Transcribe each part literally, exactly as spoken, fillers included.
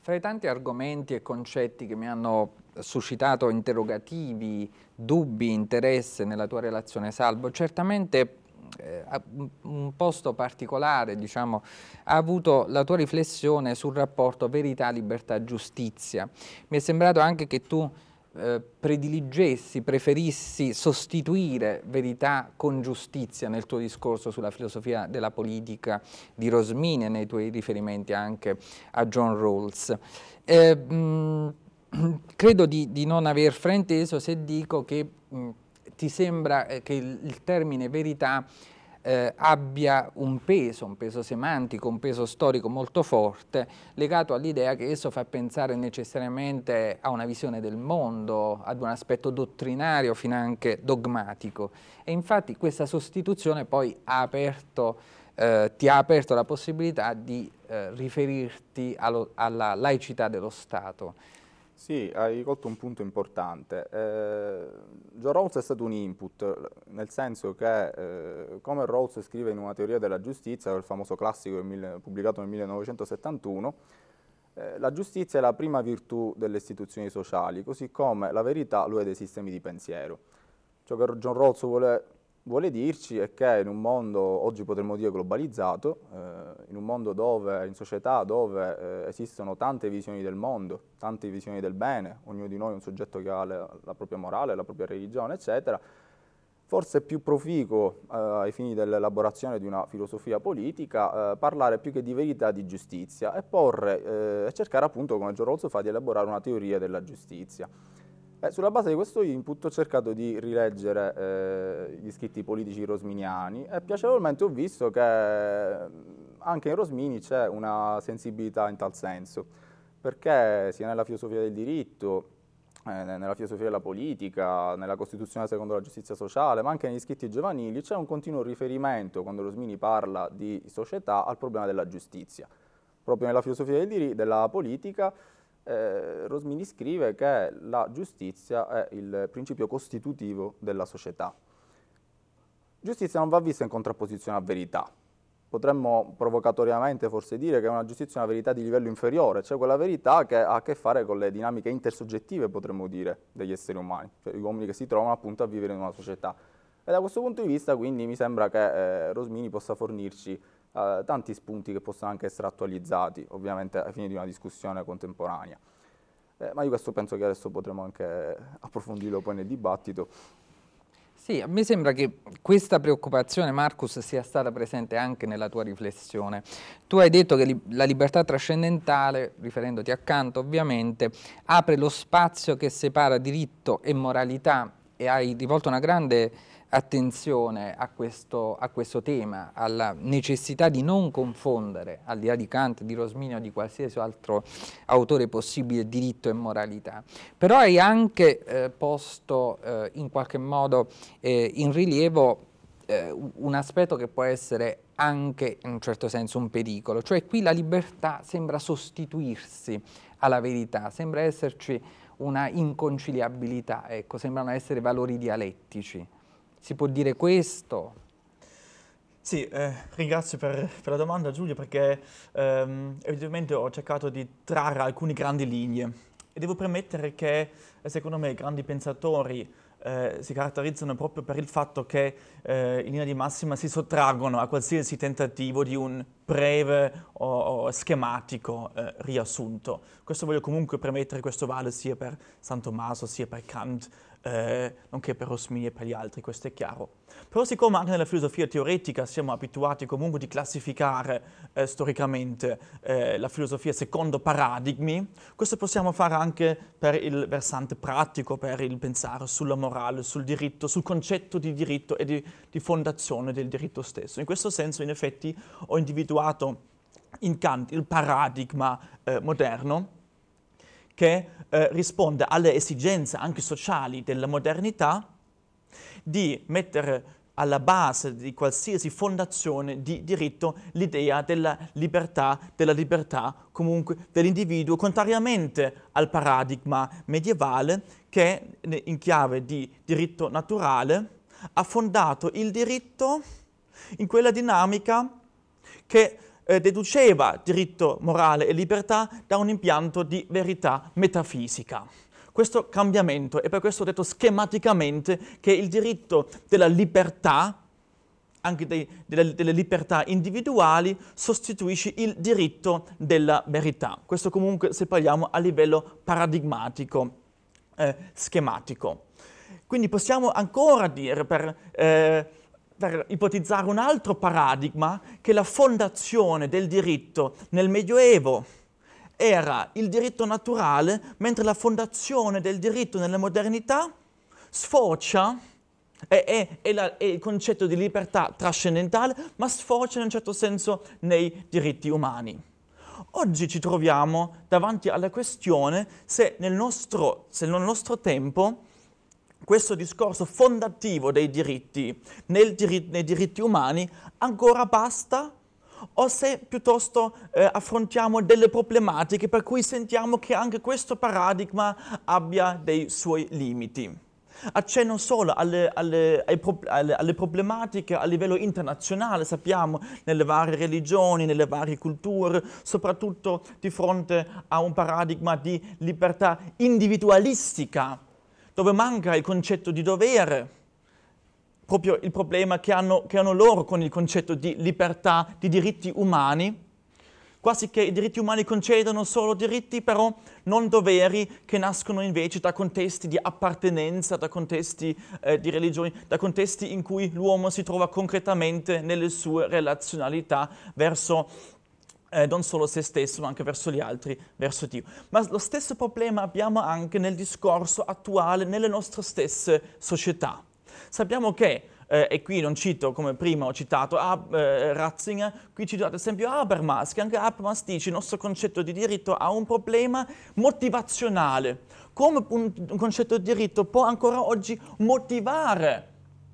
Fra i tanti argomenti e concetti che mi hanno suscitato interrogativi, dubbi, interesse nella tua relazione, Salvo, certamente eh, un posto particolare, diciamo, ha avuto la tua riflessione sul rapporto verità, libertà, giustizia. Mi è sembrato anche che tu eh, prediligessi, preferissi sostituire verità con giustizia nel tuo discorso sulla filosofia della politica di Rosmini e nei tuoi riferimenti anche a John Rawls. Eh, mh, credo di, di non aver frainteso se dico che mh, ti sembra eh, che il, il termine verità eh, abbia un peso, un peso semantico, un peso storico molto forte, legato all'idea che esso fa pensare necessariamente a una visione del mondo, ad un aspetto dottrinario, finanche dogmatico. E infatti questa sostituzione poi ha aperto, eh, ti ha aperto la possibilità di eh, riferirti allo, alla laicità dello Stato. Sì, hai colto un punto importante. Eh, John Rawls è stato un input, nel senso che, eh, come Rawls scrive in una teoria della giustizia, il famoso classico del, pubblicato nel millenovecentosettantuno, eh, la giustizia è la prima virtù delle istituzioni sociali, così come la verità lo è dei sistemi di pensiero. Ciò che John Rawls vuole, vuole dirci è che in un mondo, oggi potremmo dire globalizzato, eh, in un mondo dove, in società dove eh, esistono tante visioni del mondo, tante visioni del bene, ognuno di noi è un soggetto che ha le, la propria morale, la propria religione, eccetera, forse è più proficuo eh, ai fini dell'elaborazione di una filosofia politica eh, parlare più che di verità di giustizia e porre e eh, cercare appunto, come John Rawls fa, di elaborare una teoria della giustizia. Eh, sulla base di questo input ho cercato di rileggere eh, gli scritti politici rosminiani e piacevolmente ho visto che anche in Rosmini c'è una sensibilità in tal senso, perché sia nella filosofia del diritto, eh, nella filosofia della politica, nella Costituzione secondo la giustizia sociale, ma anche negli scritti giovanili c'è un continuo riferimento, quando Rosmini parla di società, al problema della giustizia. Proprio nella filosofia del diritto, della politica, Eh, Rosmini scrive che la giustizia è il principio costitutivo della società. Giustizia non va vista in contrapposizione a verità. Potremmo provocatoriamente forse dire che è una giustizia una verità di livello inferiore, cioè quella verità che ha a che fare con le dinamiche intersoggettive, potremmo dire, degli esseri umani, cioè gli uomini che si trovano appunto a vivere in una società. E da questo punto di vista quindi mi sembra che eh, Rosmini possa fornirci Uh, tanti spunti che possono anche essere attualizzati, ovviamente ai fini di una discussione contemporanea. Eh, ma io questo penso che adesso potremo anche approfondirlo poi nel dibattito. Sì, a me sembra che questa preoccupazione, Marcus, sia stata presente anche nella tua riflessione. Tu hai detto che li- la libertà trascendentale, riferendoti a Kant ovviamente, apre lo spazio che separa diritto e moralità e hai rivolto una grande attenzione a questo, a questo tema, alla necessità di non confondere, al di là di Kant, di Rosmini o di qualsiasi altro autore possibile, diritto e moralità. Però hai anche eh, posto eh, in qualche modo eh, in rilievo eh, un aspetto che può essere anche in un certo senso un pericolo, cioè qui la libertà sembra sostituirsi alla verità, sembra esserci una inconciliabilità, ecco, sembrano essere valori dialettici. Si può dire questo? Sì, eh, ringrazio per, per la domanda Giulio, perché ehm, evidentemente ho cercato di trarre alcune grandi linee e devo premettere che eh, secondo me i grandi pensatori eh, si caratterizzano proprio per il fatto che eh, in linea di massima si sottraggono a qualsiasi tentativo di un breve o, o schematico eh, riassunto. Questo voglio comunque premettere, questo vale sia per San Tommaso sia per Kant, Eh, nonché per Rosmini e per gli altri, questo è chiaro. Però siccome anche nella filosofia teoretica siamo abituati comunque di classificare eh, storicamente eh, la filosofia secondo paradigmi, questo possiamo fare anche per il versante pratico, per il pensare sulla morale, sul diritto, sul concetto di diritto e di, di fondazione del diritto stesso. In questo senso, in effetti, ho individuato in Kant il paradigma eh, moderno, che eh, risponde alle esigenze anche sociali della modernità di mettere alla base di qualsiasi fondazione di diritto l'idea della libertà, della libertà comunque dell'individuo, contrariamente al paradigma medievale che in chiave di diritto naturale ha fondato il diritto in quella dinamica che eh, deduceva diritto morale e libertà da un impianto di verità metafisica. Questo cambiamento, e per questo ho detto schematicamente che il diritto della libertà, anche dei, delle, delle libertà individuali, sostituisce il diritto della verità. Questo comunque se parliamo a livello paradigmatico, eh, schematico. Quindi possiamo ancora dire, per, eh, per ipotizzare un altro paradigma, che la fondazione del diritto nel Medioevo era il diritto naturale, mentre la fondazione del diritto nella modernità sfocia, è, è, è, la, è il concetto di libertà trascendentale, ma sfocia in un certo senso nei diritti umani. Oggi ci troviamo davanti alla questione se nel nostro, se nel nostro tempo questo discorso fondativo dei diritti nel diri- nei diritti umani ancora basta, o se piuttosto eh, affrontiamo delle problematiche per cui sentiamo che anche questo paradigma abbia dei suoi limiti. Accenno solo alle, alle, ai pro, alle, alle problematiche a livello internazionale, sappiamo, nelle varie religioni, nelle varie culture, soprattutto di fronte a un paradigma di libertà individualistica, dove manca il concetto di dovere, proprio il problema che hanno, che hanno loro con il concetto di libertà, di diritti umani, quasi che i diritti umani concedono solo diritti, però non doveri, che nascono invece da contesti di appartenenza, da contesti eh, di religioni, da contesti in cui l'uomo si trova concretamente nelle sue relazionalità verso eh, non solo se stesso, ma anche verso gli altri, verso Dio. Ma lo stesso problema abbiamo anche nel discorso attuale, nelle nostre stesse società. Sappiamo che, eh, e qui non cito come prima ho citato Ab, eh, Ratzinger, qui cito ad esempio Habermas, che anche Habermas dice il nostro concetto di diritto ha un problema motivazionale. Come un, un concetto di diritto può ancora oggi motivare,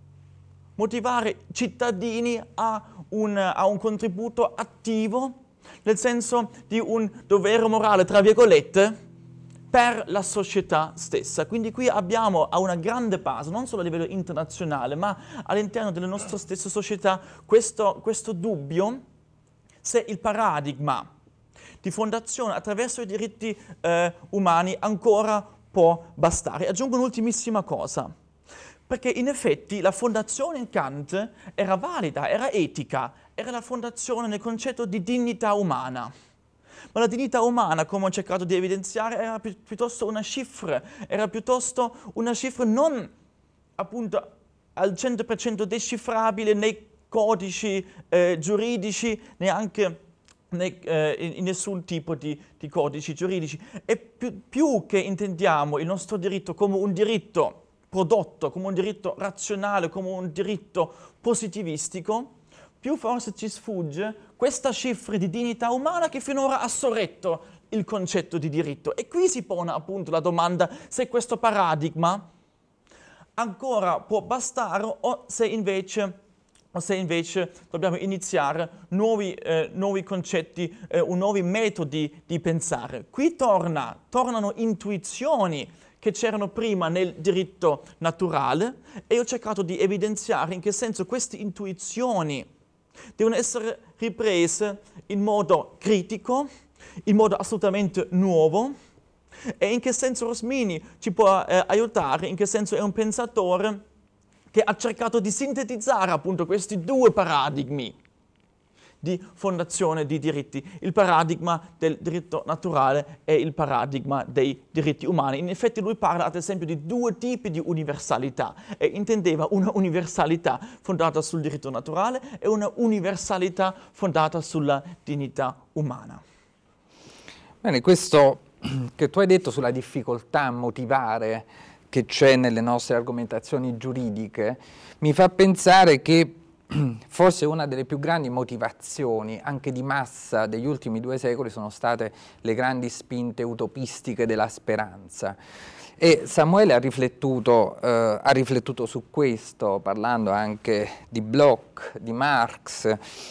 motivare cittadini a un, a un contributo attivo, nel senso di un dovere morale, tra virgolette, per la società stessa. Quindi qui abbiamo a una grande base, non solo a livello internazionale, ma all'interno delle nostre stesse società, questo, questo dubbio se il paradigma di fondazione attraverso i diritti eh, umani ancora può bastare. Aggiungo un'ultimissima cosa, perché in effetti la fondazione in Kant era valida, era etica, era la fondazione nel concetto di dignità umana. Ma la dignità umana, come ho cercato di evidenziare, era pi- piuttosto una cifra, era piuttosto una cifra non appunto al cento per cento decifrabile nei codici eh, giuridici, neanche nei, eh, in, in nessun tipo di, di codici giuridici. E più, più che intendiamo il nostro diritto come un diritto prodotto, come un diritto razionale, come un diritto positivistico, più forse ci sfugge questa cifra di dignità umana che finora ha sorretto il concetto di diritto. E qui si pone appunto la domanda se questo paradigma ancora può bastare o se invece, o se invece dobbiamo iniziare nuovi, eh, nuovi concetti, eh, nuovi metodi di pensare. Qui torna, tornano intuizioni che c'erano prima nel diritto naturale e ho cercato di evidenziare in che senso queste intuizioni devono essere riprese in modo critico, in modo assolutamente nuovo, e in che senso Rosmini ci può eh, aiutare, in che senso è un pensatore che ha cercato di sintetizzare appunto questi due paradigmi di fondazione di diritti, il paradigma del diritto naturale e il paradigma dei diritti umani. In effetti lui parla ad esempio di due tipi di universalità e intendeva una universalità fondata sul diritto naturale e una universalità fondata sulla dignità umana. Bene, questo che tu hai detto sulla difficoltà a motivare che c'è nelle nostre argomentazioni giuridiche mi fa pensare che forse una delle più grandi motivazioni, anche di massa, degli ultimi due secoli sono state le grandi spinte utopistiche della speranza. E Samuele ha riflettuto, eh, ha riflettuto su questo, parlando anche di Bloch, di Marx,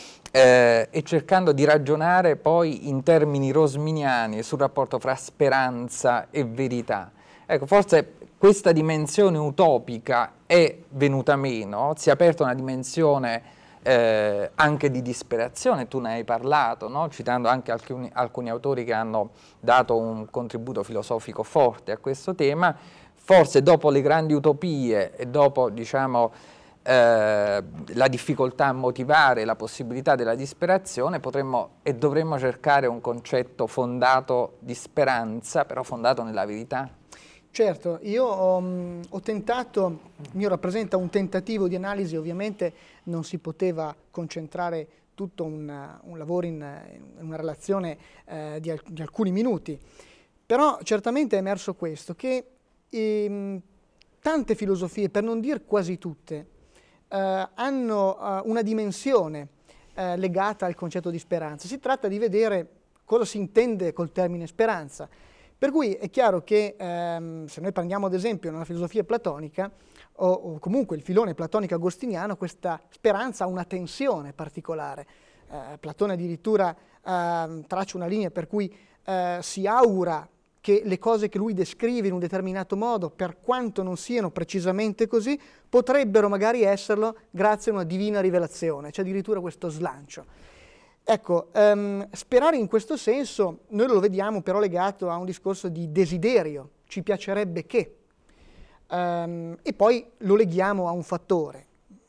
eh, e cercando di ragionare poi in termini rosminiani sul rapporto fra speranza e verità. Ecco, forse questa dimensione utopica è venuta meno, si è aperta una dimensione eh, anche di disperazione, tu ne hai parlato, no? Citando anche alcuni, alcuni autori che hanno dato un contributo filosofico forte a questo tema. Forse dopo le grandi utopie e dopo, diciamo, eh, la difficoltà a motivare la possibilità della disperazione, potremmo e dovremmo cercare un concetto fondato di speranza, però fondato nella verità. Certo, io ho, ho tentato, il mio rappresenta un tentativo di analisi, ovviamente non si poteva concentrare tutto un, un lavoro in, in una relazione eh, di, al, di alcuni minuti, però certamente è emerso questo, che ehm, tante filosofie, per non dire quasi tutte, eh, hanno eh, una dimensione eh, legata al concetto di speranza. Si tratta di vedere cosa si intende col termine speranza. Per cui è chiaro che ehm, se noi prendiamo ad esempio nella filosofia platonica o, o comunque il filone platonico-agostiniano, questa speranza ha una tensione particolare. Eh, Platone addirittura eh, traccia una linea per cui eh, si augura che le cose che lui descrive in un determinato modo, per quanto non siano precisamente così, potrebbero magari esserlo grazie a una divina rivelazione. C'è addirittura questo slancio. Ecco, um, sperare in questo senso noi lo vediamo però legato a un discorso di desiderio, ci piacerebbe che, um, e poi lo leghiamo a un fattore.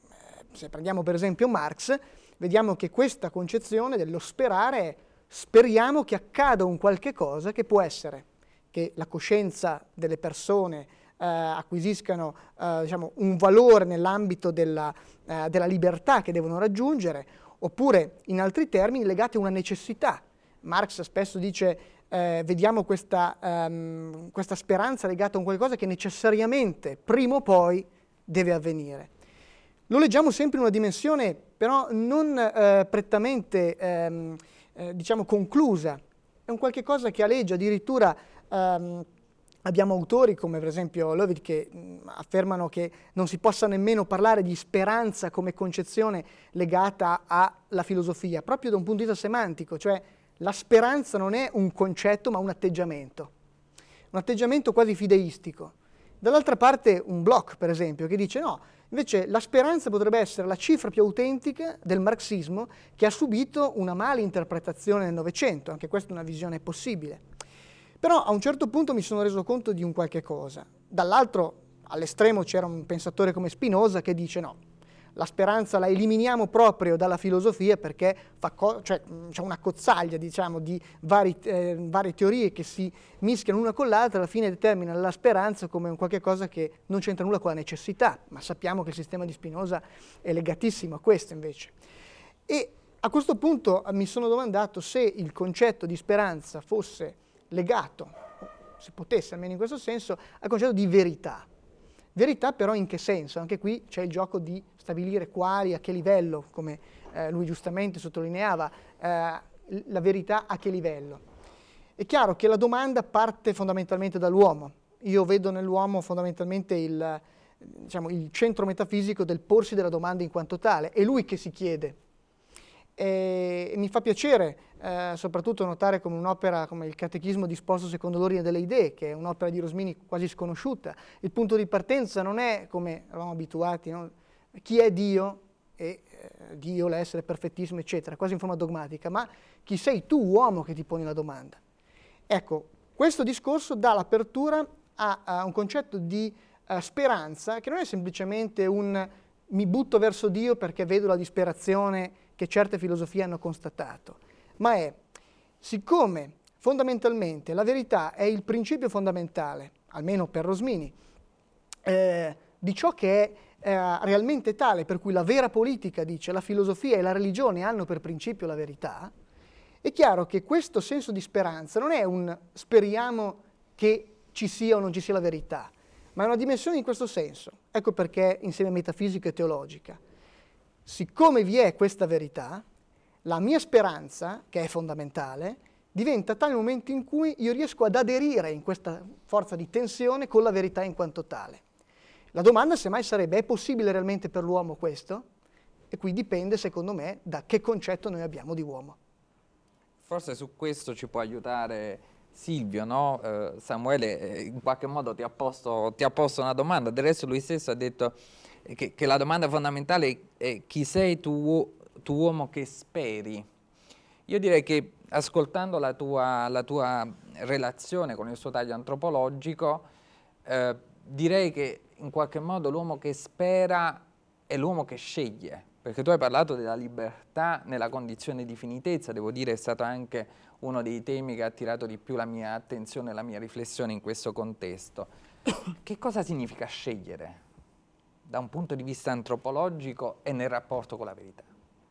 Se prendiamo per esempio Marx, vediamo che questa concezione dello sperare è speriamo che accada un qualche cosa che può essere che la coscienza delle persone eh, acquisiscano eh, diciamo, un valore nell'ambito della, eh, della libertà che devono raggiungere, oppure in altri termini legate a una necessità. Marx spesso dice eh, vediamo questa, um, questa speranza legata a un qualcosa che necessariamente prima o poi deve avvenire. Lo leggiamo sempre in una dimensione però non eh, prettamente ehm, eh, diciamo conclusa, è un qualche cosa che aleggia, addirittura ehm, abbiamo autori come per esempio Löwit che mh, affermano che non si possa nemmeno parlare di speranza come concezione legata alla filosofia, proprio da un punto di vista semantico, cioè la speranza non è un concetto ma un atteggiamento, un atteggiamento quasi fideistico. Dall'altra parte un Bloch, per esempio, che dice no, invece la speranza potrebbe essere la cifra più autentica del marxismo che ha subito una mala interpretazione nel Novecento, anche questa è una visione possibile. Però a un certo punto mi sono reso conto di un qualche cosa. Dall'altro, all'estremo, c'era un pensatore come Spinoza che dice no, la speranza la eliminiamo proprio dalla filosofia perché fa co- cioè, c'è una cozzaglia, diciamo, di vari, eh, varie teorie che si mischiano una con l'altra, alla fine determina la speranza come un qualche cosa che non c'entra nulla con la necessità, ma sappiamo che il sistema di Spinoza è legatissimo a questo invece. E a questo punto mi sono domandato se il concetto di speranza fosse legato, se potesse almeno in questo senso, al concetto di verità. Verità però in che senso? Anche qui c'è il gioco di stabilire quali, a che livello, come eh, lui giustamente sottolineava, eh, la verità a che livello. È chiaro che la domanda parte fondamentalmente dall'uomo. Io vedo nell'uomo fondamentalmente il, diciamo, il centro metafisico del porsi della domanda in quanto tale. È lui che si chiede. E mi fa piacere eh, soprattutto notare come un'opera come il Catechismo disposto secondo l'ordine delle idee, che è un'opera di Rosmini quasi sconosciuta. Il punto di partenza non è, come eravamo abituati, no? Chi è Dio, e eh, Dio, l'essere perfettissimo, eccetera, quasi in forma dogmatica, ma chi sei tu, uomo, che ti poni la domanda. Ecco, questo discorso dà l'apertura a, a un concetto di uh, speranza che non è semplicemente un mi butto verso Dio perché vedo la disperazione che certe filosofie hanno constatato, ma è, siccome fondamentalmente la verità è il principio fondamentale, almeno per Rosmini, eh, di ciò che è eh, realmente tale, per cui la vera politica, dice, la filosofia e la religione hanno per principio la verità, è chiaro che questo senso di speranza non è un speriamo che ci sia o non ci sia la verità, ma è una dimensione in questo senso. Ecco perché insieme a metafisica e teologica. Siccome vi è questa verità, la mia speranza, che è fondamentale, diventa tale momento in cui io riesco ad aderire in questa forza di tensione con la verità in quanto tale. La domanda semmai sarebbe, è possibile realmente per l'uomo questo? E qui dipende, secondo me, da che concetto noi abbiamo di uomo. Forse su questo ci può aiutare Silvio, no? Eh, Samuele eh, in qualche modo ti ha, posto, ti ha posto una domanda, del resto lui stesso ha detto che, che la domanda fondamentale è, è chi sei tu, tu uomo che speri? Io direi che ascoltando la tua, la tua relazione con il suo taglio antropologico, eh, direi che in qualche modo l'uomo che spera è l'uomo che sceglie, perché tu hai parlato della libertà nella condizione di finitezza, devo dire è stato anche uno dei temi che ha attirato di più la mia attenzione e la mia riflessione in questo contesto. Che cosa significa scegliere da un punto di vista antropologico e nel rapporto con la verità?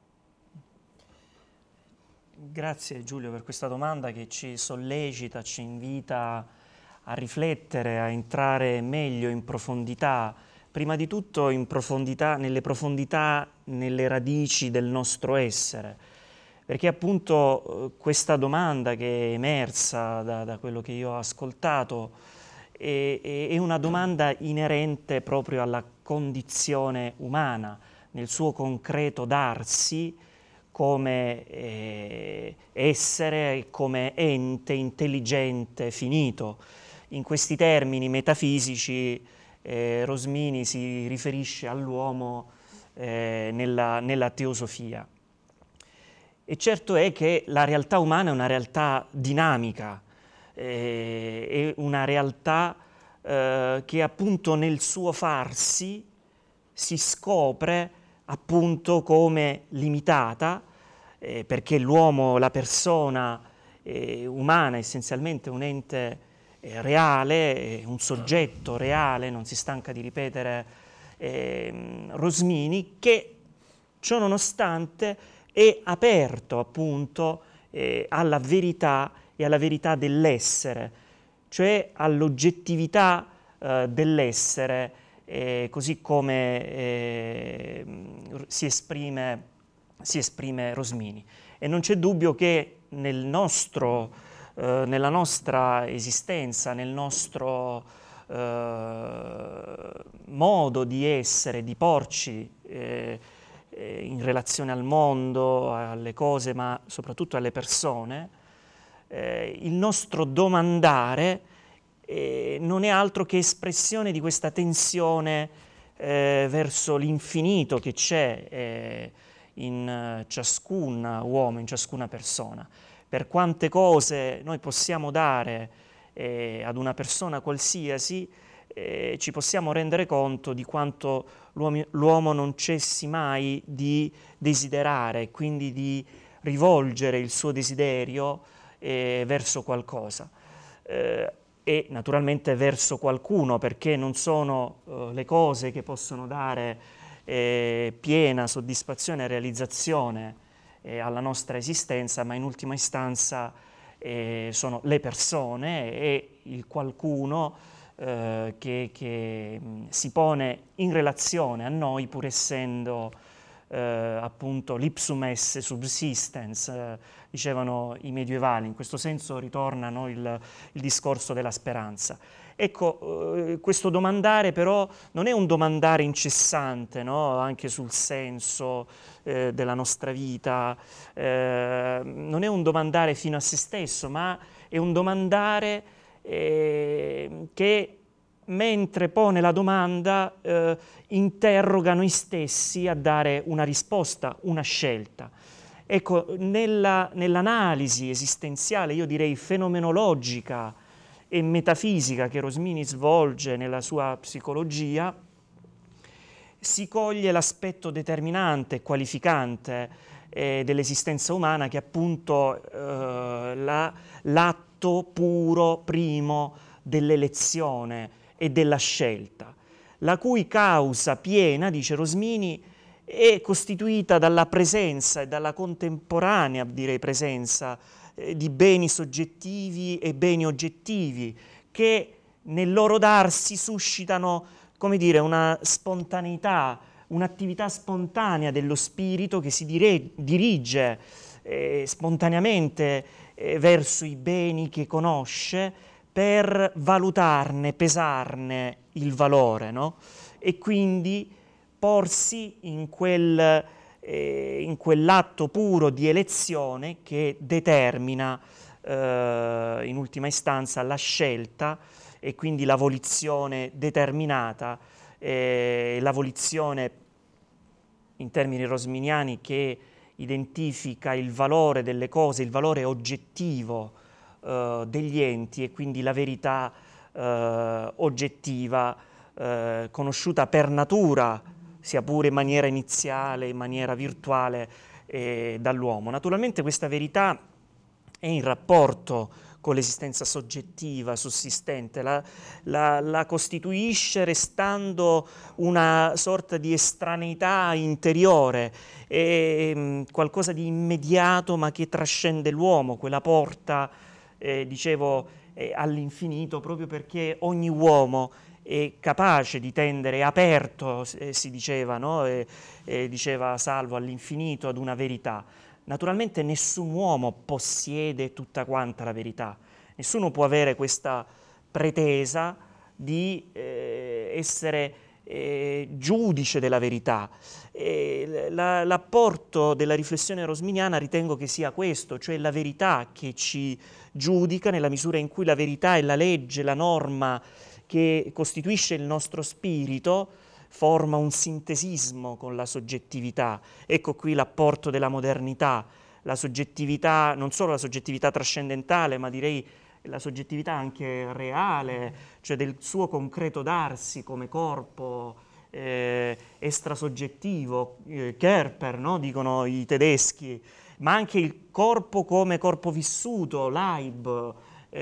Grazie Giulio per questa domanda che ci sollecita, ci invita a riflettere, a entrare meglio in profondità, prima di tutto in profondità, nelle profondità, nelle radici del nostro essere, perché appunto questa domanda che è emersa da, da quello che io ho ascoltato è, è una domanda inerente proprio alla condizione umana, nel suo concreto darsi, come eh, essere, come ente intelligente, finito. In questi termini metafisici eh, Rosmini si riferisce all'uomo eh, nella, nella teosofia. E certo è che la realtà umana è una realtà dinamica, eh, è una realtà eh, che appunto nel suo farsi si scopre appunto come limitata, eh, perché l'uomo, la persona eh, umana, è essenzialmente un ente eh, reale, eh, un soggetto reale, non si stanca di ripetere eh, Rosmini, che ciò nonostante è aperto appunto eh, alla verità e alla verità dell'essere, cioè all'oggettività eh, dell'essere, Eh, così come eh, si, esprime, si esprime Rosmini. E non c'è dubbio che nel nostro, eh, nella nostra esistenza, nel nostro eh, modo di essere, di porci eh, eh, in relazione al mondo, alle cose, ma soprattutto alle persone, eh, il nostro domandare Eh, non è altro che espressione di questa tensione eh, verso l'infinito che c'è eh, in uh, ciascun uomo, in ciascuna persona. Per quante cose noi possiamo dare eh, ad una persona qualsiasi, eh, ci possiamo rendere conto di quanto l'uomo, l'uomo non cessi mai di desiderare, quindi di rivolgere il suo desiderio eh, verso qualcosa. Eh, e naturalmente verso qualcuno, perché non sono uh, le cose che possono dare eh, piena soddisfazione e realizzazione eh, alla nostra esistenza, ma in ultima istanza eh, sono le persone e il qualcuno eh, che, che mh, si pone in relazione a noi, pur essendo eh, appunto l'ipsum esse subsistens, eh, dicevano i medievali. In questo senso ritornano il, il discorso della speranza. Ecco, eh, questo domandare però non è un domandare incessante, no? Anche sul senso eh, della nostra vita, eh, non è un domandare fino a se stesso, ma è un domandare eh, che mentre pone la domanda eh, interroga noi stessi a dare una risposta, una scelta. Ecco, nella, nell'analisi esistenziale, io direi fenomenologica e metafisica che Rosmini svolge nella sua psicologia, si coglie l'aspetto determinante e qualificante eh, dell'esistenza umana, che è appunto eh, la, l'atto puro primo dell'elezione e della scelta, la cui causa piena, dice Rosmini, è costituita dalla presenza e dalla contemporanea, direi presenza, eh, di beni soggettivi e beni oggettivi, che nel loro darsi suscitano, come dire, una spontaneità, un'attività spontanea dello spirito che si dire, dirige eh, spontaneamente eh, verso i beni che conosce per valutarne, pesarne il valore, no? E quindi porsi in, quel, eh, in quell'atto puro di elezione che determina eh, in ultima istanza la scelta e quindi la volizione determinata eh, la volizione in termini rosminiani che identifica il valore delle cose, il valore oggettivo eh, degli enti e quindi la verità eh, oggettiva eh, conosciuta per natura, sia pure in maniera iniziale, in maniera virtuale eh, dall'uomo. Naturalmente questa verità è in rapporto con l'esistenza soggettiva, sussistente, la, la, la costituisce restando una sorta di estraneità interiore, è, mh, qualcosa di immediato ma che trascende l'uomo, quella porta, eh, dicevo, eh, all'infinito, proprio perché ogni uomo è capace di tendere, è aperto, eh, si diceva, no? e, e diceva Salvo, all'infinito, ad una verità. Naturalmente nessun uomo possiede tutta quanta la verità, nessuno può avere questa pretesa di eh, essere eh, giudice della verità. E la, l'apporto della riflessione rosminiana ritengo che sia questo, cioè la verità che ci giudica nella misura in cui la verità è la legge, la norma che costituisce il nostro spirito, forma un sintesismo con la soggettività. Ecco qui l'apporto della modernità, la soggettività, non solo la soggettività trascendentale, ma direi la soggettività anche reale, cioè del suo concreto darsi come corpo eh, extrasoggettivo, eh, Körper, no? Dicono i tedeschi, ma anche il corpo come corpo vissuto, Leib,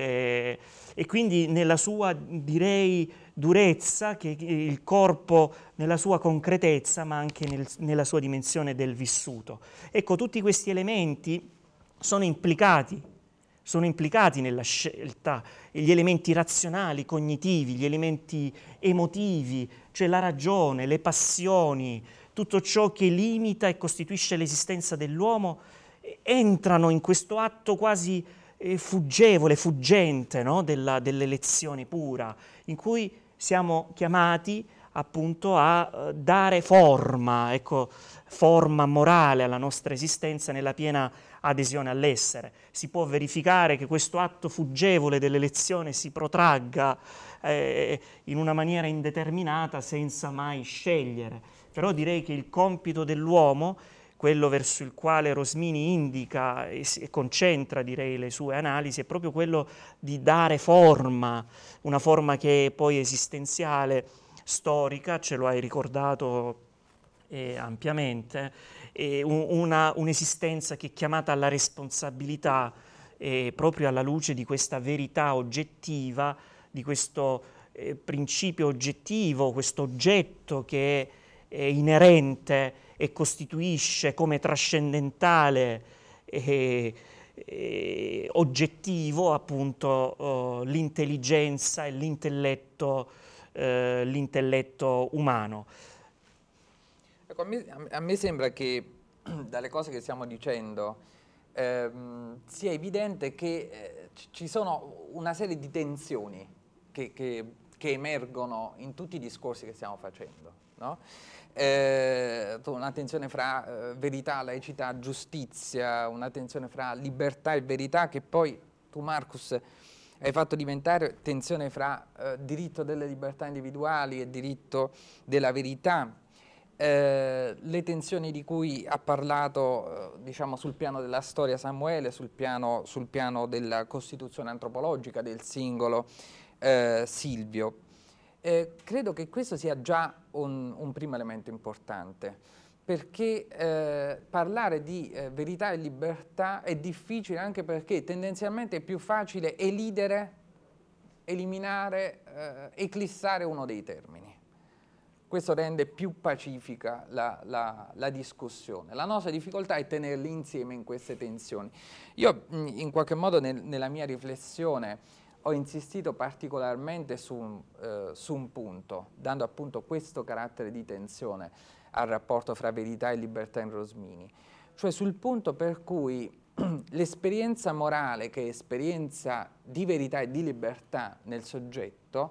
eh, e quindi nella sua, direi, durezza, che il corpo nella sua concretezza, ma anche nel, nella sua dimensione del vissuto. Ecco, tutti questi elementi sono implicati, sono implicati nella scelta, gli elementi razionali, cognitivi, gli elementi emotivi, cioè la ragione, le passioni, tutto ciò che limita e costituisce l'esistenza dell'uomo, entrano in questo atto quasi eh, fuggevole, fuggente, no? Della, dell'elezione pura, in cui siamo chiamati appunto a uh, dare forma, ecco, forma morale alla nostra esistenza nella piena adesione all'essere. Si può verificare che questo atto fuggevole dell'elezione si protragga eh, in una maniera indeterminata senza mai scegliere. Però direi che il compito dell'uomo, quello verso il quale Rosmini indica e, e concentra, direi, le sue analisi, è proprio quello di dare forma, una forma che è poi esistenziale, storica, ce lo hai ricordato eh, ampiamente, e un, una, un'esistenza che è chiamata alla responsabilità eh, proprio alla luce di questa verità oggettiva, di questo eh, principio oggettivo, questo oggetto che è, è inerente e costituisce come trascendentale e, e oggettivo appunto oh, l'intelligenza e l'intelletto, eh, l'intelletto umano. Ecco, a, me, a me sembra che dalle cose che stiamo dicendo ehm, sia evidente che eh, ci sono una serie di tensioni che, che, che emergono in tutti i discorsi che stiamo facendo, no? Eh, una tensione fra eh, verità, laicità, giustizia, una tensione fra libertà e verità che poi tu, Marcus, hai fatto diventare tensione fra eh, diritto delle libertà individuali e diritto della verità, eh, le tensioni di cui ha parlato eh, diciamo sul piano della storia Samuele, sul piano, sul piano della costituzione antropologica del singolo eh, Silvio. Eh, credo che questo sia già un, un primo elemento importante, perché eh, parlare di eh, verità e libertà è difficile anche perché tendenzialmente è più facile elidere, eliminare, eh, eclissare uno dei termini. Questo rende più pacifica la, la, la discussione. La nostra difficoltà è tenerli insieme in queste tensioni. Io in qualche modo nel, nella mia riflessione ho insistito particolarmente su, eh, su un punto, dando appunto questo carattere di tensione al rapporto fra verità e libertà in Rosmini, cioè sul punto per cui l'esperienza morale, che è esperienza di verità e di libertà nel soggetto,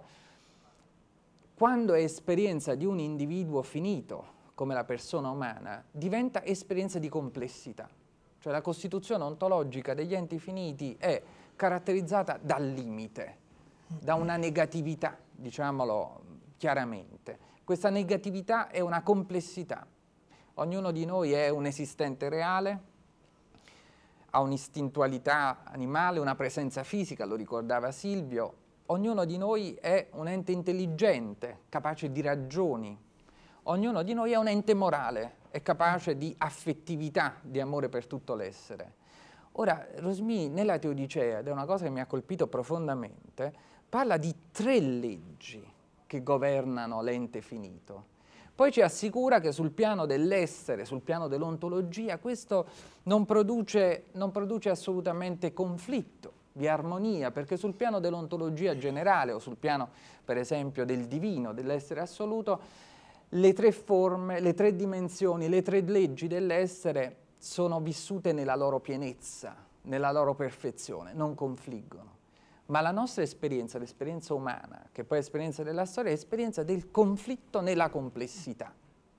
quando è esperienza di un individuo finito, come la persona umana, diventa esperienza di complessità. Cioè la costituzione ontologica degli enti finiti è caratterizzata dal limite, da una negatività, diciamolo chiaramente, Questa negatività è una complessità. Ognuno di noi è un esistente reale, ha un'istintualità animale, una presenza fisica, lo ricordava Silvio. Ognuno di noi è un ente intelligente, capace di ragioni. Ognuno di noi è un ente morale, è capace di affettività, di amore per tutto l'essere. Ora, Rosmini, nella Teodicea, ed è una cosa che mi ha colpito profondamente, parla di tre leggi che governano l'ente finito. Poi ci assicura che sul piano dell'essere, sul piano dell'ontologia, questo non produce, non produce assolutamente conflitto, di armonia, perché sul piano dell'ontologia generale o sul piano, per esempio, del divino, dell'essere assoluto, le tre forme, le tre dimensioni, le tre leggi dell'essere sono vissute nella loro pienezza, nella loro perfezione, non confliggono. Ma la nostra esperienza, l'esperienza umana, che poi è esperienza della storia, è esperienza del conflitto nella complessità.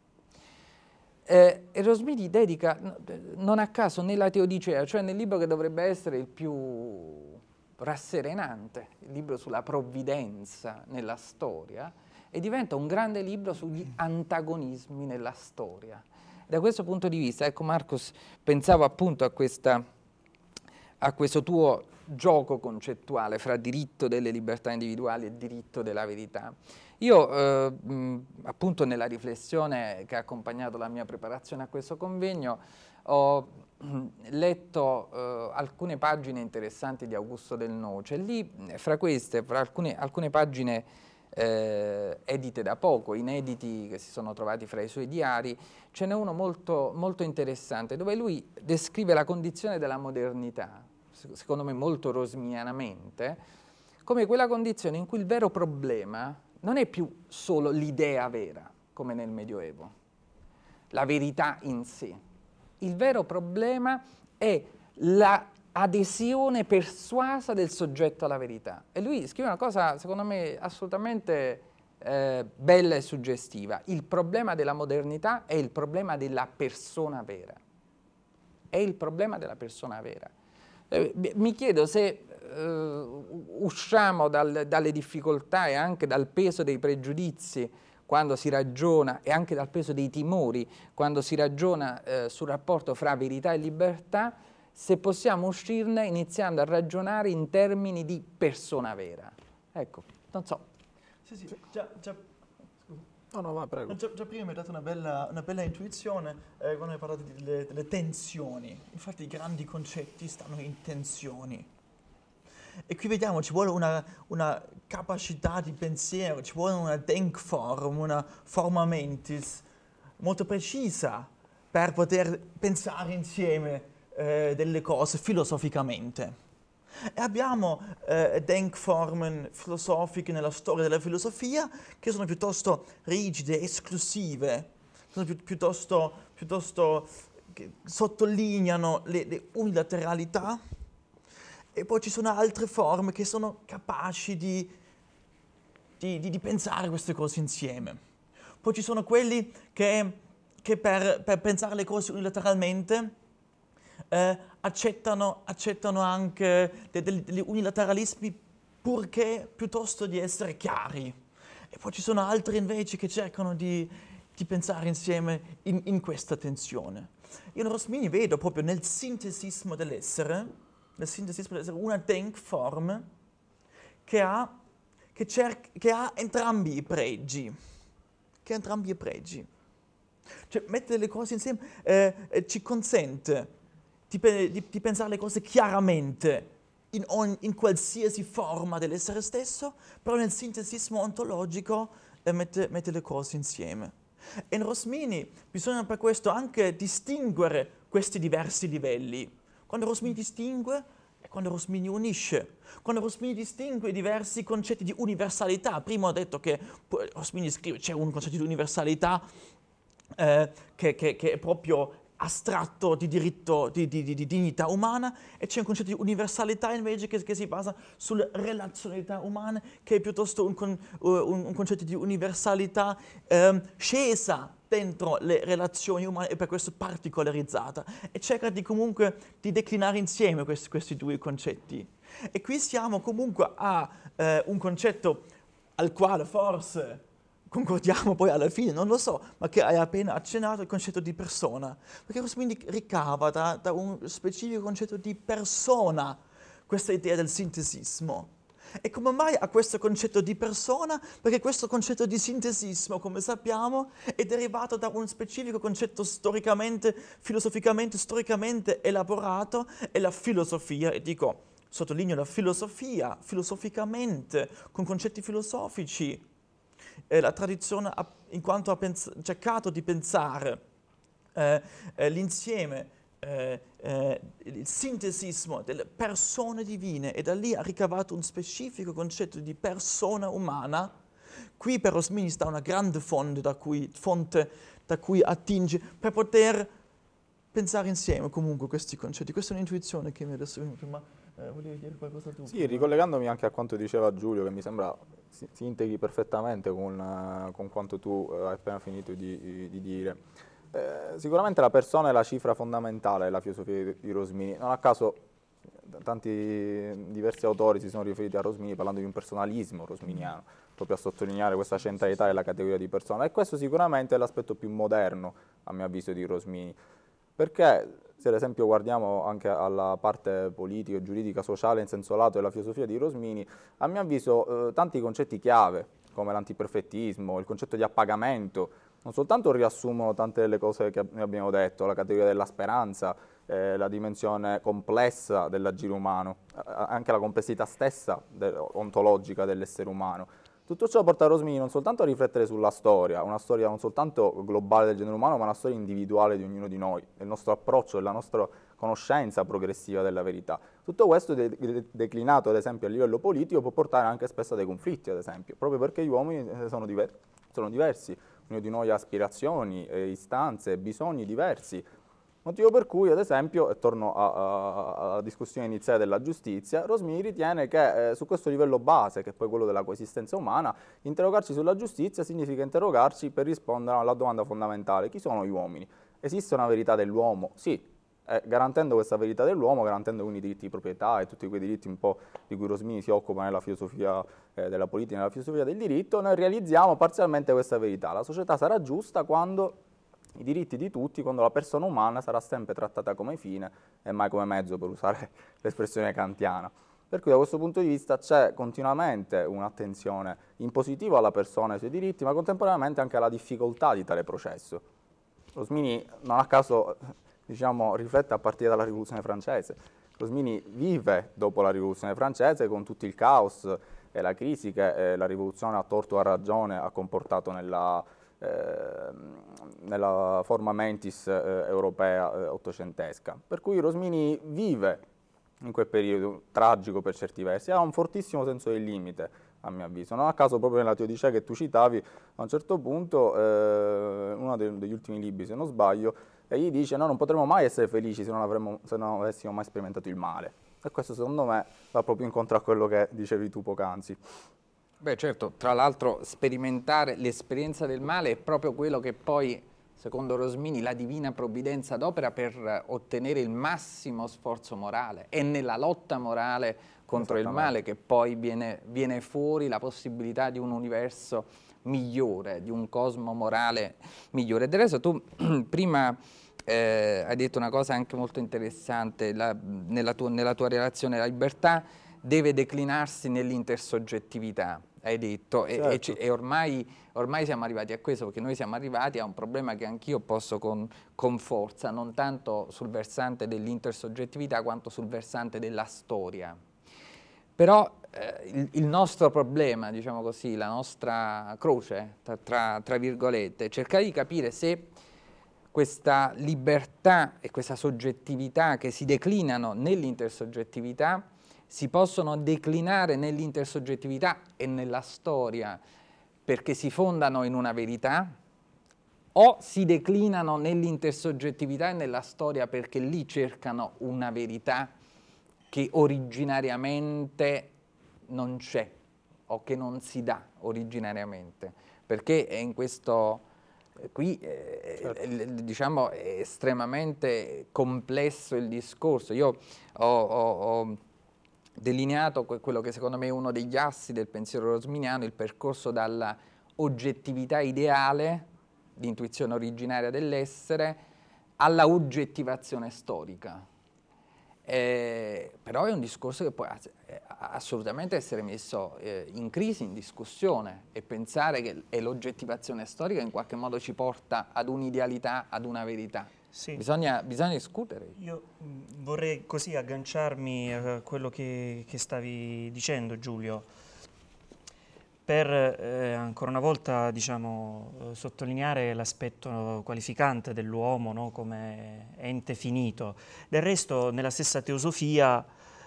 Eh, e Rosmini dedica, non a caso, nella Teodicea, cioè nel libro che dovrebbe essere il più rasserenante, il libro sulla provvidenza nella storia, e diventa un grande libro sugli antagonismi nella storia. Da questo punto di vista, ecco Marcos, pensavo appunto a, questa, a questo tuo gioco concettuale fra diritto delle libertà individuali e diritto della verità. Io eh, mh, appunto nella riflessione che ha accompagnato la mia preparazione a questo convegno ho mh, letto eh, alcune pagine interessanti di Augusto Del Noce. Lì, fra queste, fra alcune, alcune pagine eh, edite da poco, inediti che si sono trovati fra i suoi diari, ce n'è uno molto, molto interessante dove lui descrive la condizione della modernità, secondo me molto rosmianamente, come quella condizione in cui il vero problema non è più solo l'idea vera, come nel Medioevo, la verità in sé. Il vero problema è l'adesione persuasa del soggetto alla verità. E lui scrive una cosa, secondo me, assolutamente eh, bella e suggestiva. Il problema della modernità è il problema della persona vera. È il problema della persona vera. Eh, mi chiedo se eh, usciamo dal, dalle difficoltà e anche dal peso dei pregiudizi quando si ragiona, e anche dal peso dei timori quando si ragiona eh, sul rapporto fra verità e libertà, se possiamo uscirne iniziando a ragionare in termini di persona vera. Ecco, non so. Sì, sì, già, già, No, no, va, prego. già, già prima mi hai dato una bella, una bella intuizione eh, quando hai parlato delle, delle tensioni. Infatti i grandi concetti stanno in tensioni. E qui vediamo, ci vuole una, una capacità di pensiero, ci vuole una Denkform, una forma mentis molto precisa per poter pensare insieme eh, delle cose filosoficamente. E abbiamo eh, Denkformen filosofiche nella storia della filosofia che sono piuttosto rigide, esclusive, sono pi- piuttosto, piuttosto che sottolineano le, le unilateralità, e poi ci sono altre forme che sono capaci di, di, di, di pensare queste cose insieme. Poi ci sono quelli che, che per, per pensare le cose unilateralmente Eh, accettano, accettano anche de, de, degli unilateralismi purché piuttosto di essere chiari. E poi ci sono altri invece che cercano di, di pensare insieme in, in questa tensione. Io in Rosmini vedo proprio nel sintesismo dell'essere, nel sintesismo dell'essere una Denkform che ha, che, cerca, che ha entrambi i pregi, che ha entrambi i pregi. Cioè mettere le cose insieme eh, eh, ci consente Di, di, di pensare le cose chiaramente in, on, in qualsiasi forma dell'essere stesso, però nel sintesismo ontologico eh, mette, mette le cose insieme. E in Rosmini bisogna per questo anche distinguere questi diversi livelli. Quando Rosmini distingue è quando Rosmini unisce. Quando Rosmini distingue i diversi concetti di universalità. Prima ho detto che Rosmini scrive c'è un concetto di universalità eh, che, che, che è proprio astratto di diritto, di, di, di, di dignità umana, e c'è un concetto di universalità invece che, che si basa sulle relazionalità umane, che è piuttosto un, con, uh, un, un concetto di universalità um, scesa dentro le relazioni umane e per questo particolarizzata, e cerca di comunque di declinare insieme questi, questi due concetti. E qui siamo comunque a uh, un concetto al quale forse concordiamo poi alla fine, non lo so, ma che hai appena accennato il concetto di persona, perché Rosmini ricava da, da un specifico concetto di persona questa idea del sintesismo. E come mai ha questo concetto di persona? Perché questo concetto di sintesismo, come sappiamo, è derivato da un specifico concetto storicamente, filosoficamente, storicamente elaborato, è la filosofia, e dico, sottolineo la filosofia, filosoficamente, con concetti filosofici. Eh, la tradizione ha, in quanto ha pens- cercato di pensare eh, eh, l'insieme, eh, eh, il sintesismo delle persone divine, e da lì ha ricavato un specifico concetto di persona umana. Qui per Rosmini sta una grande fonte da cui, fonte da cui attinge per poter pensare insieme comunque questi concetti. Questa è un'intuizione che mi è adesso venuta, ma eh, volevi dire qualcosa tu? Sì, ricollegandomi anche a quanto diceva Giulio, che mi sembra si, si integri perfettamente con, uh, con quanto tu uh, hai appena finito di, di dire. Eh, sicuramente la persona è la cifra fondamentale della filosofia di, di Rosmini. Non a caso tanti diversi autori si sono riferiti a Rosmini parlando di un personalismo rosminiano, proprio a sottolineare questa centralità della categoria di persona. E questo sicuramente è l'aspetto più moderno, a mio avviso, di Rosmini. Perché se ad esempio guardiamo anche alla parte politica, giuridica, sociale in senso lato della filosofia di Rosmini, a mio avviso eh, tanti concetti chiave, come l'antiperfettismo, il concetto di appagamento, non soltanto riassumono tante delle cose che noi abbiamo detto, la categoria della speranza, eh, la dimensione complessa dell'agire umano, eh, anche la complessità stessa de- ontologica dell'essere umano. Tutto ciò porta Rosmini non soltanto a riflettere sulla storia, una storia non soltanto globale del genere umano, ma una storia individuale di ognuno di noi, del nostro approccio, della nostra conoscenza progressiva della verità. Tutto questo de- de- declinato ad esempio a livello politico può portare anche spesso a dei conflitti, ad esempio, proprio perché gli uomini sono, diver- sono diversi, ognuno di noi ha aspirazioni, eh, istanze, bisogni diversi. Motivo per cui, ad esempio, e torno alla discussione iniziale della giustizia, Rosmini ritiene che eh, su questo livello base, che è poi quello della coesistenza umana, interrogarci sulla giustizia significa interrogarci per rispondere alla domanda fondamentale: chi sono gli uomini? Esiste una verità dell'uomo? Sì, eh, garantendo questa verità dell'uomo, garantendo quindi i diritti di proprietà e tutti quei diritti un po' di cui Rosmini si occupa nella filosofia eh, della politica, nella filosofia del diritto, noi realizziamo parzialmente questa verità. La società sarà giusta quando i diritti di tutti, quando la persona umana sarà sempre trattata come fine e mai come mezzo, per usare l'espressione kantiana. Per cui da questo punto di vista c'è continuamente un'attenzione in positivo alla persona e ai suoi diritti, ma contemporaneamente anche alla difficoltà di tale processo. Rosmini non a caso, diciamo, riflette a partire dalla Rivoluzione francese. Rosmini vive dopo la Rivoluzione francese con tutto il caos e la crisi che eh, la rivoluzione a torto o a ragione ha comportato nella Eh, nella forma mentis eh, europea eh, ottocentesca. Per cui Rosmini vive in quel periodo tragico per certi versi, ha un fortissimo senso del limite, a mio avviso. Non a caso proprio nella Teodicea che tu citavi, a un certo punto, eh, uno dei, degli ultimi libri, se non sbaglio, egli dice: no, non potremo mai essere felici se non, avremmo, se non avessimo mai sperimentato il male. E questo secondo me va proprio incontro a quello che dicevi tu poc'anzi. Beh, certo, tra l'altro sperimentare l'esperienza del male è proprio quello che poi, secondo Rosmini, la divina provvidenza adopera per ottenere il massimo sforzo morale. È nella lotta morale contro il male che poi viene, viene fuori la possibilità di un universo migliore, di un cosmo morale migliore. Del resto tu prima eh, hai detto una cosa anche molto interessante, la, nella, tu, nella tua relazione, la libertà deve declinarsi nell'intersoggettività, hai detto, certo. e, e, e ormai, ormai siamo arrivati a questo, perché noi siamo arrivati a un problema che anch'io posso con, con forza, non tanto sul versante dell'intersoggettività quanto sul versante della storia. Però eh, il, il nostro problema, diciamo così, la nostra croce, tra, tra, tra virgolette, è cercare di capire se questa libertà e questa soggettività che si declinano nell'intersoggettività si possono declinare nell'intersoggettività e nella storia perché si fondano in una verità, o si declinano nell'intersoggettività e nella storia perché lì cercano una verità che originariamente non c'è o che non si dà originariamente, perché è in questo eh, qui eh, certo. eh, diciamo è estremamente complesso il discorso. Io ho, ho, ho delineato quello che secondo me è uno degli assi del pensiero rosminiano, il percorso dalla oggettività ideale, l'intuizione originaria dell'essere, alla oggettivazione storica. Eh, però è un discorso che può assolutamente essere messo eh, in crisi, in discussione, e pensare che è l'oggettivazione storica in qualche modo ci porta ad un'idealità, ad una verità. Sì. Bisogna, bisogna discutere. Io mh, vorrei così agganciarmi a quello che, che stavi dicendo, Giulio, per eh, ancora una volta, diciamo, eh, sottolineare l'aspetto qualificante dell'uomo, no, come ente finito. Del resto, nella stessa teosofia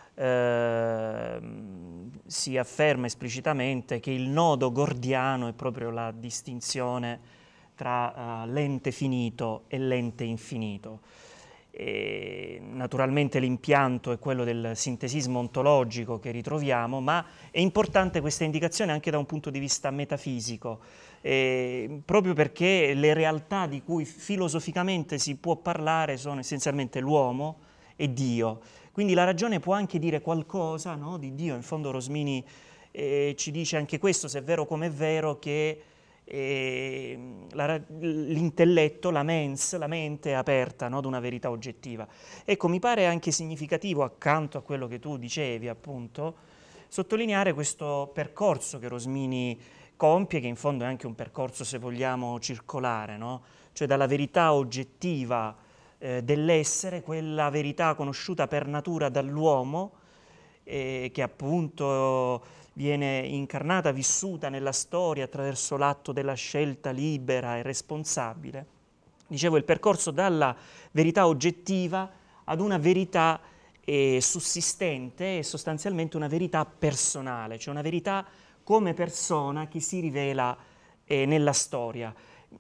eh, si afferma esplicitamente che il nodo gordiano è proprio la distinzione tra uh, l'ente finito e l'ente infinito. E naturalmente l'impianto è quello del sintesismo ontologico che ritroviamo, ma è importante questa indicazione anche da un punto di vista metafisico, eh, proprio perché le realtà di cui filosoficamente si può parlare sono essenzialmente l'uomo e Dio. Quindi la ragione può anche dire qualcosa, no, di Dio. In fondo Rosmini eh, ci dice anche questo, se è vero come è vero, che E la, l'intelletto, la mens, la mente è aperta, no, ad una verità oggettiva. Ecco, mi pare anche significativo, accanto a quello che tu dicevi, appunto, sottolineare questo percorso che Rosmini compie, che in fondo è anche un percorso, se vogliamo, circolare, no? Cioè dalla verità oggettiva eh, dell'essere, quella verità conosciuta per natura dall'uomo, eh, che appunto viene incarnata, vissuta nella storia attraverso l'atto della scelta libera e responsabile. Dicevo, il percorso dalla verità oggettiva ad una verità eh, sussistente e sostanzialmente una verità personale, cioè una verità come persona che si rivela eh, nella storia.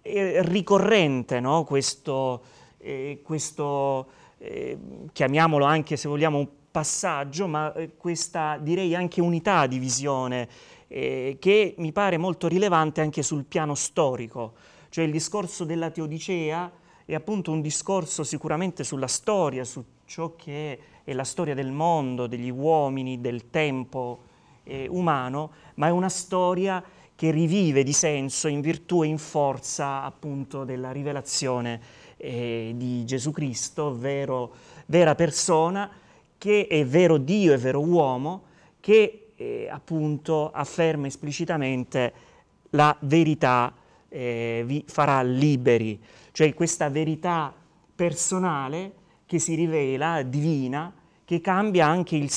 È ricorrente, no? questo, eh, questo eh, chiamiamolo anche, se vogliamo, un passaggio, ma eh, questa, direi, anche unità di visione eh, che mi pare molto rilevante anche sul piano storico. Cioè il discorso della Teodicea è appunto un discorso sicuramente sulla storia, su ciò che è la storia del mondo, degli uomini, del tempo eh, umano, ma è una storia che rivive di senso in virtù e in forza appunto della rivelazione eh, di Gesù Cristo, vero, vera persona, che è vero Dio e vero uomo, che eh, appunto afferma esplicitamente la verità eh, vi farà liberi, cioè questa verità personale che si rivela divina, che cambia anche il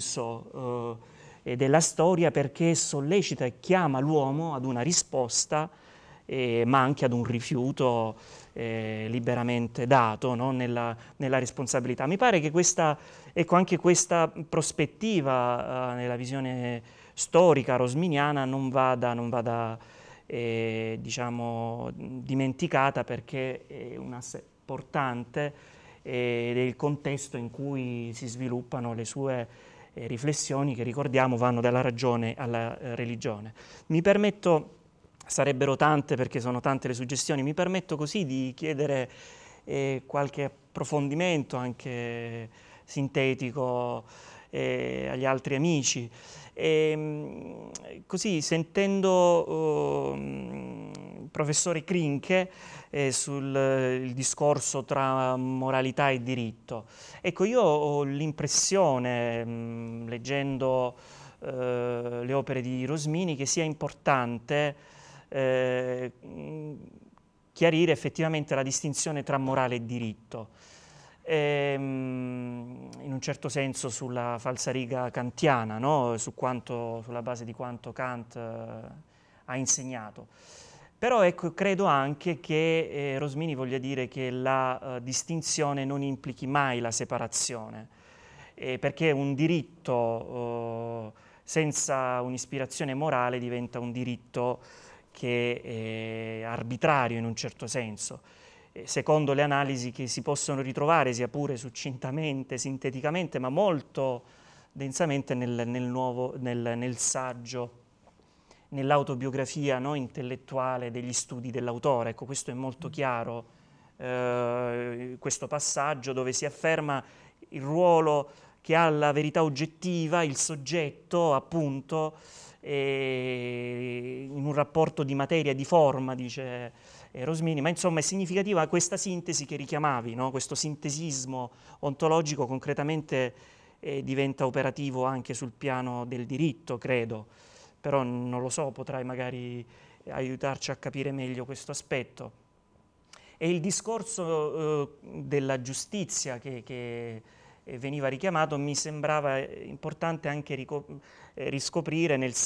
senso eh, della storia, perché sollecita e chiama l'uomo ad una risposta, eh, ma anche ad un rifiuto eh, liberamente dato, no? nella, nella responsabilità. Mi pare che questa, ecco, anche questa prospettiva eh, nella visione storica rosminiana non vada, non vada eh, diciamo, dimenticata, perché è un asse portante eh, del contesto in cui si sviluppano le sue eh, riflessioni, che ricordiamo vanno dalla ragione alla eh, religione. Mi permetto, sarebbero tante perché sono tante le suggestioni, mi permetto così di chiedere eh, qualche approfondimento anche sintetico eh, agli altri amici. E, così, sentendo uh, il professore Krinke eh, sul il discorso tra moralità e diritto, ecco, io ho l'impressione, mh, leggendo uh, le opere di Rosmini, che sia importante eh, chiarire effettivamente la distinzione tra morale e diritto. Ehm, in un certo senso sulla falsariga kantiana, no? Su quanto, sulla base di quanto Kant eh, ha insegnato. Però ecco, credo anche che eh, Rosmini voglia dire che la eh, distinzione non implichi mai la separazione, eh, perché un diritto eh, senza un'ispirazione morale diventa un diritto che è arbitrario in un certo senso. Secondo le analisi che si possono ritrovare, sia pure succintamente, sinteticamente, ma molto densamente nel, nel, nuovo, nel, nel saggio, nell'autobiografia, no, intellettuale degli studi dell'autore. Ecco, questo è molto chiaro, eh, questo passaggio dove si afferma il ruolo che ha la verità oggettiva, il soggetto, appunto, eh, in un rapporto di materia e di forma, dice eh, Rosmini, ma insomma è significativa questa sintesi che richiamavi, no? Questo sintesismo ontologico concretamente eh, diventa operativo anche sul piano del diritto, credo, però non lo so, potrai magari aiutarci a capire meglio questo aspetto. E il discorso eh, della giustizia che, che veniva richiamato mi sembrava importante anche rico- eh, riscoprire nel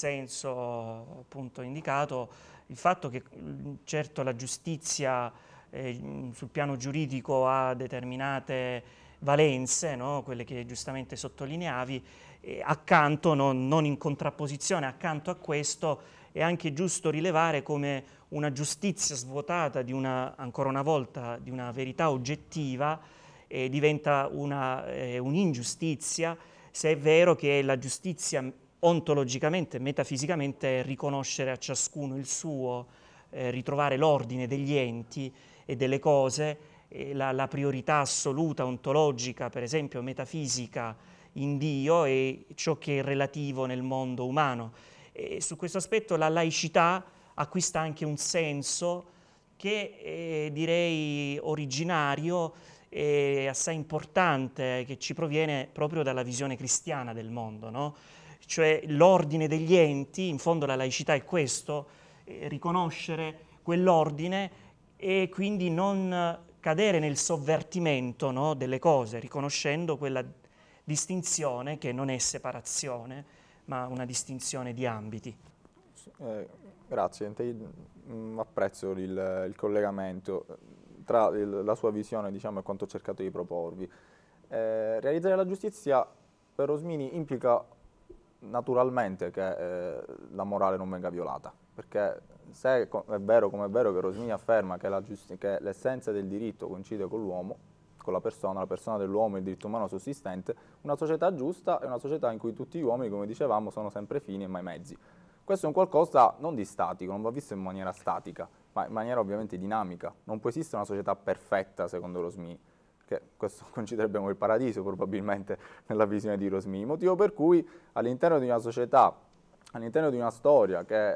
senso appunto indicato il fatto che certo la giustizia eh, sul piano giuridico ha determinate valenze, no? Quelle che giustamente sottolineavi, e accanto, no, non in contrapposizione, accanto a questo è anche giusto rilevare come una giustizia svuotata di una, ancora una volta, di una verità oggettiva eh, diventa una, eh, un'ingiustizia, se è vero che la giustizia ontologicamente, metafisicamente è riconoscere a ciascuno il suo, eh, ritrovare l'ordine degli enti e delle cose, eh, la, la priorità assoluta ontologica, per esempio metafisica in Dio e ciò che è relativo nel mondo umano. E su questo aspetto la laicità acquista anche un senso che eh, direi originario e assai importante, che ci proviene proprio dalla visione cristiana del mondo, no? Cioè l'ordine degli enti, in fondo la laicità è questo, eh, riconoscere quell'ordine e quindi non cadere nel sovvertimento, no, delle cose, riconoscendo quella distinzione che non è separazione, ma una distinzione di ambiti. Eh, grazie, mm, apprezzo il, il collegamento tra il, la sua visione, diciamo, e quanto ho cercato di proporvi. Eh, realizzare la giustizia per Rosmini implica naturalmente che eh, la morale non venga violata, perché se è vero come è vero che Rosmini afferma che, la giusti- che l'essenza del diritto coincide con l'uomo, con la persona, la persona dell'uomo e il diritto umano sussistente, una società giusta è una società in cui tutti gli uomini, come dicevamo, sono sempre fini e mai mezzi. Questo è un qualcosa non di statico, non va visto in maniera statica, ma in maniera ovviamente dinamica. Non può esistere una società perfetta, secondo Rosmini, che questo coinciderebbe con il paradiso probabilmente nella visione di Rosmini, motivo per cui all'interno di una società, all'interno di una storia che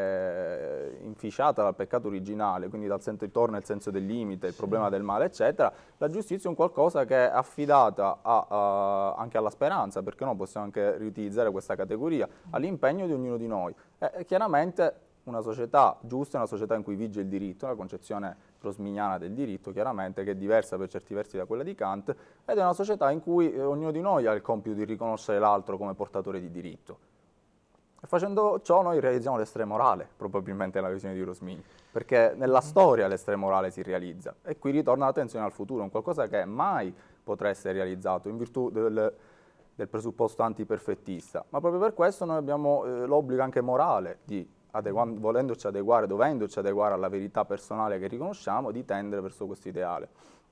è inficiata dal peccato originale, quindi dal senso intorno al senso del limite, il problema del male, eccetera, la giustizia è un qualcosa che è affidata a, a, anche alla speranza, perché no, possiamo anche riutilizzare questa categoria, all'impegno di ognuno di noi. E, e chiaramente una società giusta è una società in cui vige il diritto, la concezione rosminiana del diritto, chiaramente, che è diversa per certi versi da quella di Kant, ed è una società in cui eh, ognuno di noi ha il compito di riconoscere l'altro come portatore di diritto. E facendo ciò noi realizziamo l'estrema morale, probabilmente nella visione di Rosmini, perché nella storia l'estrema morale si realizza. E qui ritorna l'attenzione al futuro, un qualcosa che mai potrà essere realizzato in virtù del, del presupposto antiperfettista. Ma proprio per questo noi abbiamo eh, l'obbligo anche morale di, volendoci adeguare, dovendoci adeguare alla verità personale che riconosciamo, di tendere verso questo ideale.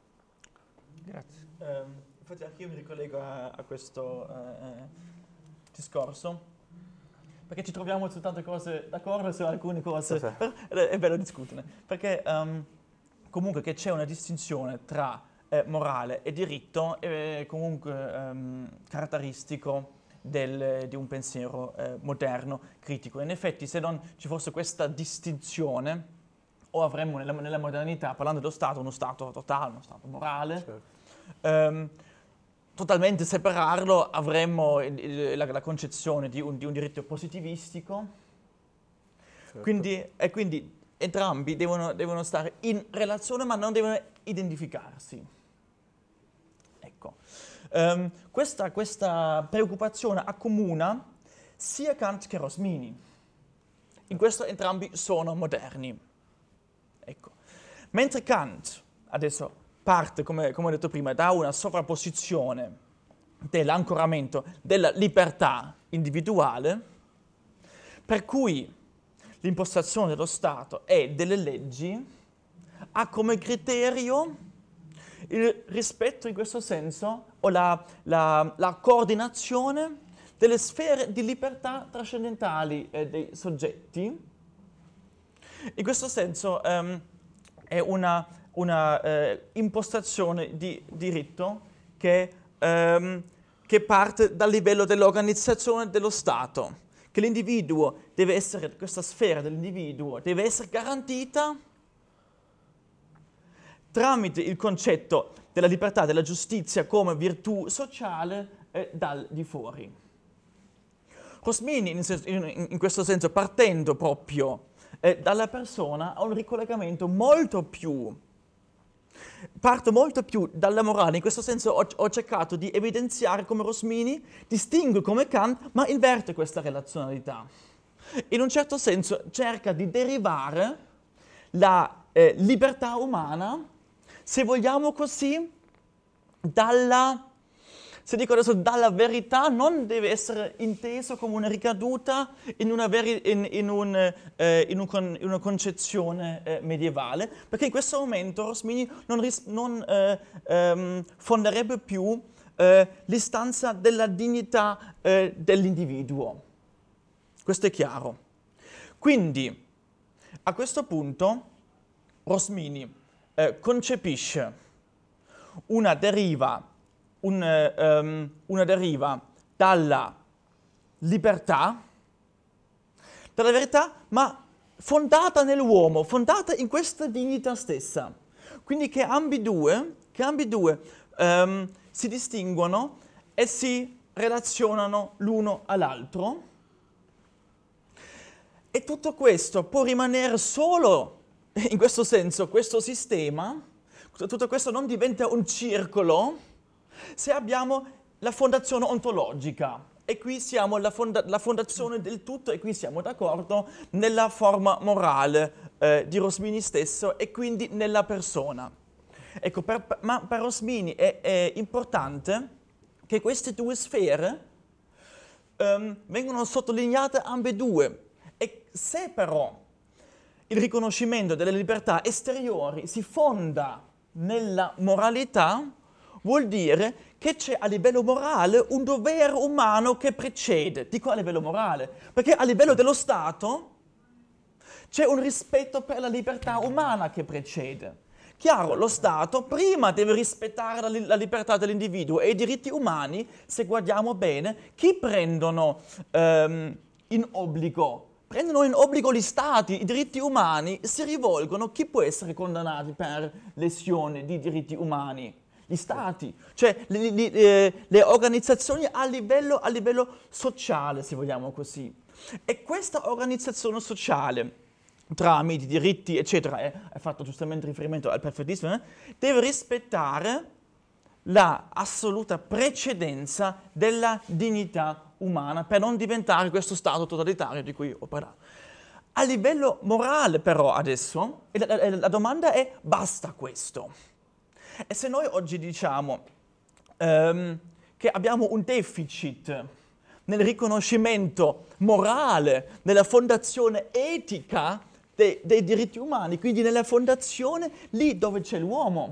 Grazie. Eh, infatti anche io mi ricollego a, a questo eh, discorso, perché ci troviamo su tante cose d'accordo, su alcune cose, sì, sì. È bello discuterne, perché um, comunque che c'è una distinzione tra eh, morale e diritto è comunque um, caratteristico del, di un pensiero eh, moderno, critico. In effetti, se non ci fosse questa distinzione, o avremmo nella, nella modernità, parlando dello Stato, uno Stato totale, uno Stato morale, certo. um, totalmente separarlo, avremmo il, il, la, la concezione di un, di un diritto positivistico, certo. quindi, e quindi entrambi devono, devono stare in relazione ma non devono identificarsi. Ecco. Um, questa, questa preoccupazione accomuna sia Kant che Rosmini. In questo entrambi sono moderni. Ecco. Mentre Kant, adesso, parte, come, come ho detto prima, da una sovrapposizione dell'ancoramento della libertà individuale, per cui l'impostazione dello Stato e delle leggi ha come criterio il rispetto in questo senso, o la, la, la coordinazione delle sfere di libertà trascendentali eh, dei soggetti. In questo senso um, è una una eh, impostazione di diritto che, ehm, che parte dal livello dell'organizzazione dello Stato, che che l'individuo deve essere, questa sfera dell'individuo deve essere garantita tramite il concetto della libertà, della giustizia come virtù sociale eh, dal di fuori. Rosmini, in, in, in questo senso, partendo proprio eh, dalla persona, ha un ricollegamento molto più, parte molto più dalla morale. In questo senso ho, ho cercato di evidenziare come Rosmini distingue come Kant, ma inverte questa relazionalità. In un certo senso cerca di derivare la eh, libertà umana, se vogliamo così, dalla, se dico adesso, dalla verità, non deve essere inteso come una ricaduta in una, veri, in, in un, eh, in un con, in una concezione eh, medievale, perché in questo momento Rosmini non, ris, non eh, ehm, fonderebbe più eh, l'istanza della dignità eh, dell'individuo. Questo è chiaro. Quindi, a questo punto, Rosmini eh, concepisce una deriva, un, eh, um, una deriva dalla libertà, dalla verità, ma fondata nell'uomo, fondata in questa dignità stessa. Quindi che ambidue, che ambidue um, si distinguono e si relazionano l'uno all'altro. E tutto questo può rimanere solo, in questo senso, questo sistema, tutto questo non diventa un circolo se abbiamo la fondazione ontologica. E qui siamo la, fonda- la fondazione del tutto, e qui siamo d'accordo nella forma morale eh, di Rosmini stesso e quindi nella persona. Ecco, per, ma per Rosmini è, è importante che queste due sfere um, vengono sottolineate ambedue. E se però il riconoscimento delle libertà esteriori si fonda nella moralità, vuol dire che c'è a livello morale un dovere umano che precede. Dico a livello morale, perché a livello dello Stato c'è un rispetto per la libertà umana che precede. Chiaro, lo Stato prima deve rispettare la, li- la libertà dell'individuo e i diritti umani, se guardiamo bene, chi prendono ehm, in obbligo? Prendono in obbligo gli Stati, i diritti umani si rivolgono a chi può essere condannato per lesione di diritti umani? Gli Stati, cioè le, le, le, le organizzazioni a livello, a livello sociale, se vogliamo così. E questa organizzazione sociale, tramite i diritti, eccetera, è, è fatto giustamente riferimento al perfettismo, eh, deve rispettare la assoluta precedenza della dignità umana per non diventare questo Stato totalitario di cui ho parlato. A livello morale però adesso, la, la, la domanda è: basta questo? E se noi oggi diciamo um, che abbiamo un deficit nel riconoscimento morale, nella fondazione etica dei, dei diritti umani, quindi nella fondazione lì dove c'è l'uomo,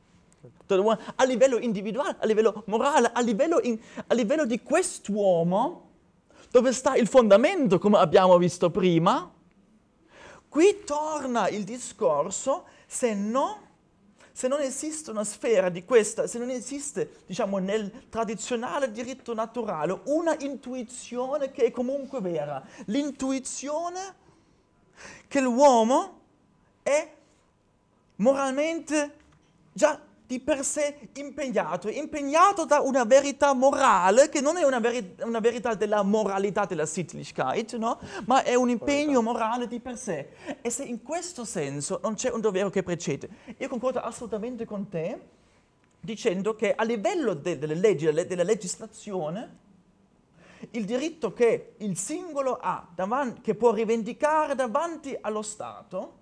a livello individuale, a livello morale, a livello, in, a livello di quest'uomo, dove sta il fondamento, come abbiamo visto prima, qui torna il discorso, se no, se non esiste una sfera di questa, se non esiste, diciamo, nel tradizionale diritto naturale, una intuizione che è comunque vera, l'intuizione che l'uomo è moralmente già di per sé impegnato, impegnato da una verità morale che non è una, veri- una verità della moralità della Sittlichkeit, no? Ma è un impegno morale di per sé. E se in questo senso non c'è un dovere che precede, io concordo assolutamente con te dicendo che a livello de- delle leggi, delle, della legislazione, il diritto che il singolo ha, davanti, che può rivendicare davanti allo Stato,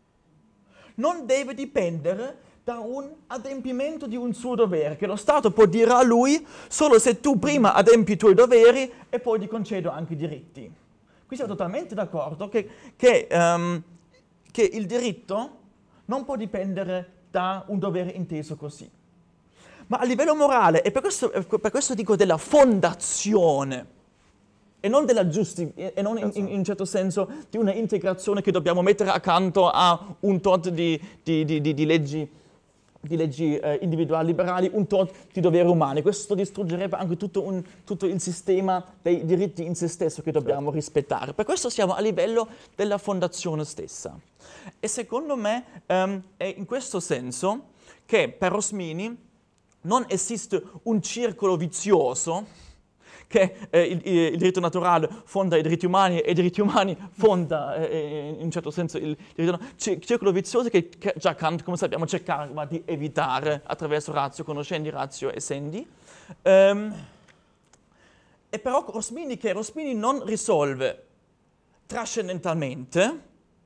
non deve dipendere da un adempimento di un suo dovere, che lo Stato può dire a lui solo se tu prima adempi i tuoi doveri e poi ti concedo anche i diritti. Qui siamo totalmente d'accordo che, che, um, che il diritto non può dipendere da un dovere inteso così. Ma a livello morale, e per questo, per questo dico della fondazione, e non della giusti- e non in, in, in un certo senso di una integrazione che dobbiamo mettere accanto a un tot di, di, di, di, di leggi di leggi eh, individuali liberali, un tot di doveri umani. Questo distruggerebbe anche tutto, un, tutto il sistema dei diritti in se stesso che dobbiamo rispettare. Per questo siamo a livello della fondazione stessa. E secondo me um, è in questo senso che per Rosmini non esiste un circolo vizioso che eh, il, il diritto naturale fonda i diritti umani e i diritti umani fonda eh, in un certo senso il diritto c- circolo vizioso che, che già Kant, come sappiamo, cercava di evitare attraverso ratio conoscendi, ratio essendi. Um, e però Rosmini, che Rosmini non risolve trascendentalmente,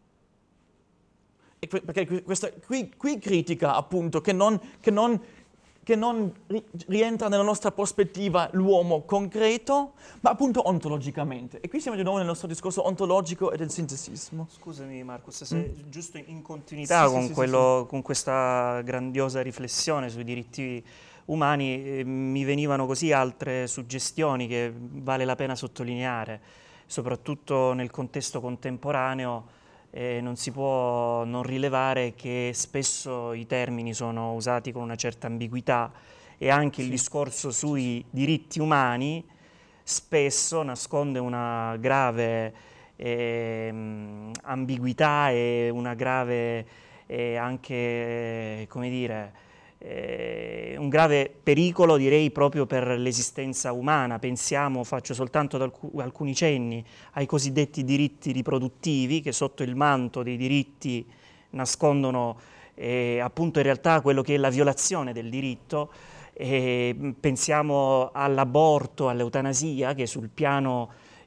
e perché questa, qui, qui critica appunto che non, che non che non rientra nella nostra prospettiva l'uomo concreto, ma appunto ontologicamente. E qui siamo di nuovo nel nostro discorso ontologico e del sintesismo. Scusami Marcus, se mm. giusto in continuità sì, con, sì, quello, sì, sì. con questa grandiosa riflessione sui diritti umani, eh, mi venivano così altre suggestioni che vale la pena sottolineare, soprattutto nel contesto contemporaneo. Eh, non si può non rilevare che spesso i termini sono usati con una certa ambiguità e anche sì. il discorso sui diritti umani spesso nasconde una grave eh, ambiguità e una grave eh, anche, come dire, eh, un grave pericolo, direi, proprio per l'esistenza umana. Pensiamo, faccio soltanto ad alc- alcuni cenni, ai cosiddetti diritti riproduttivi, che sotto il manto dei diritti nascondono eh, appunto in realtà quello che è la violazione del diritto. E pensiamo all'aborto, all'eutanasia, che sul piano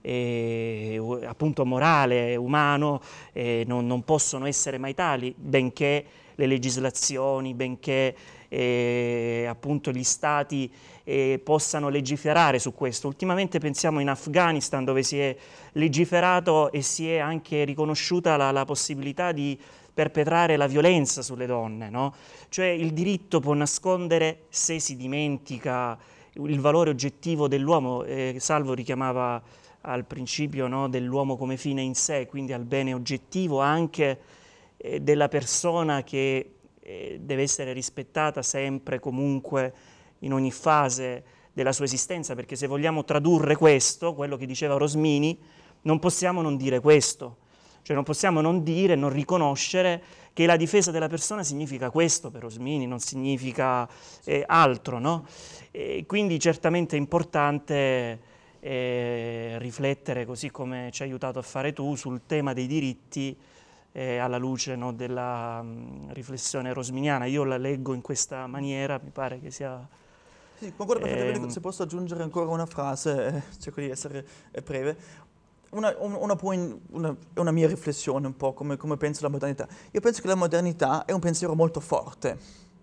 eh, appunto morale, umano, eh, non, non possono essere mai tali, benché le legislazioni, benché eh, appunto gli stati eh, possano legiferare su questo. Ultimamente pensiamo in Afghanistan, dove si è legiferato e si è anche riconosciuta la, la possibilità di perpetrare la violenza sulle donne, no? Cioè il diritto può nascondere, se si dimentica il valore oggettivo dell'uomo. eh, Salvo richiamava al principio, no, dell'uomo come fine in sé, quindi al bene oggettivo anche eh, della persona che eh, deve essere rispettata sempre, comunque, in ogni fase della sua esistenza, perché se vogliamo tradurre questo, quello che diceva Rosmini, non possiamo non dire questo. Cioè non possiamo non dire, non riconoscere che la difesa della persona significa questo per Rosmini, non significa eh, altro, no? E quindi certamente è importante eh, riflettere, così come ci hai aiutato a fare tu, sul tema dei diritti eh, alla luce, no, della mh, riflessione rosminiana. Io la leggo in questa maniera, mi pare che sia... Sì, concordo perfettamente. ehm, Se posso aggiungere ancora una frase, eh, cerco di essere eh, breve. Una, una, una, una mia riflessione un po' come, come penso alla modernità. Io penso che la modernità è un pensiero molto forte.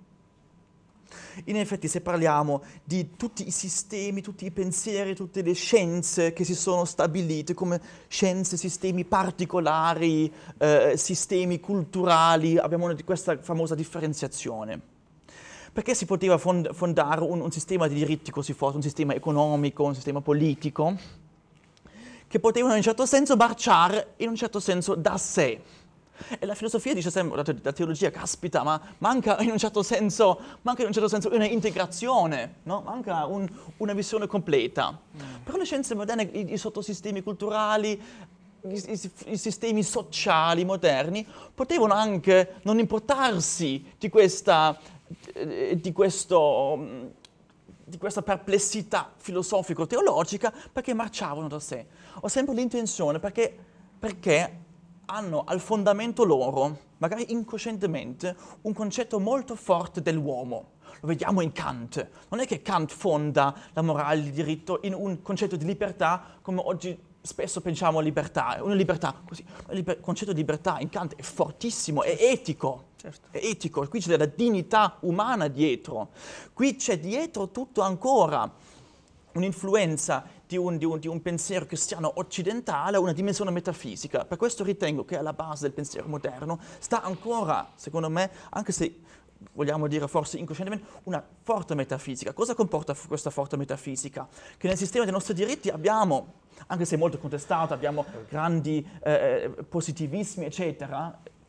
In effetti, se parliamo di tutti i sistemi, tutti i pensieri, tutte le scienze che si sono stabilite come scienze, sistemi particolari, eh, sistemi culturali, abbiamo questa famosa differenziazione. Perché si poteva fond- fondare un, un sistema di diritti così forte, un sistema economico, un sistema politico, che potevano in un certo senso marciare in un certo senso da sé. E la filosofia dice sempre, la, te- la teologia, caspita, ma manca in un certo senso, manca in un certo senso una integrazione, no? Manca un, una visione completa. Mm. Però le scienze moderne, i, i sottosistemi culturali, i, i, i sistemi sociali moderni, potevano anche non importarsi di questa, di questo, di questa perplessità filosofico-teologica, perché marciavano da sé. Ho sempre l'intenzione, perché, perché hanno al fondamento loro, magari incoscientemente, un concetto molto forte dell'uomo. Lo vediamo in Kant. Non è che Kant fonda la morale, il diritto in un concetto di libertà come oggi spesso pensiamo a libertà. Una libertà così. Il concetto di libertà in Kant è fortissimo, è etico. Certo. È etico. Qui c'è la dignità umana dietro. Qui c'è dietro tutto ancora un'influenza di un, di, un, di un pensiero cristiano occidentale, una dimensione metafisica. Per questo ritengo che alla base del pensiero moderno sta ancora, secondo me, anche se vogliamo dire forse incoscientemente, una forte metafisica. Cosa comporta questa forte metafisica? Che nel sistema dei nostri diritti abbiamo, anche se molto contestato, abbiamo grandi eh, positivismi, eccetera,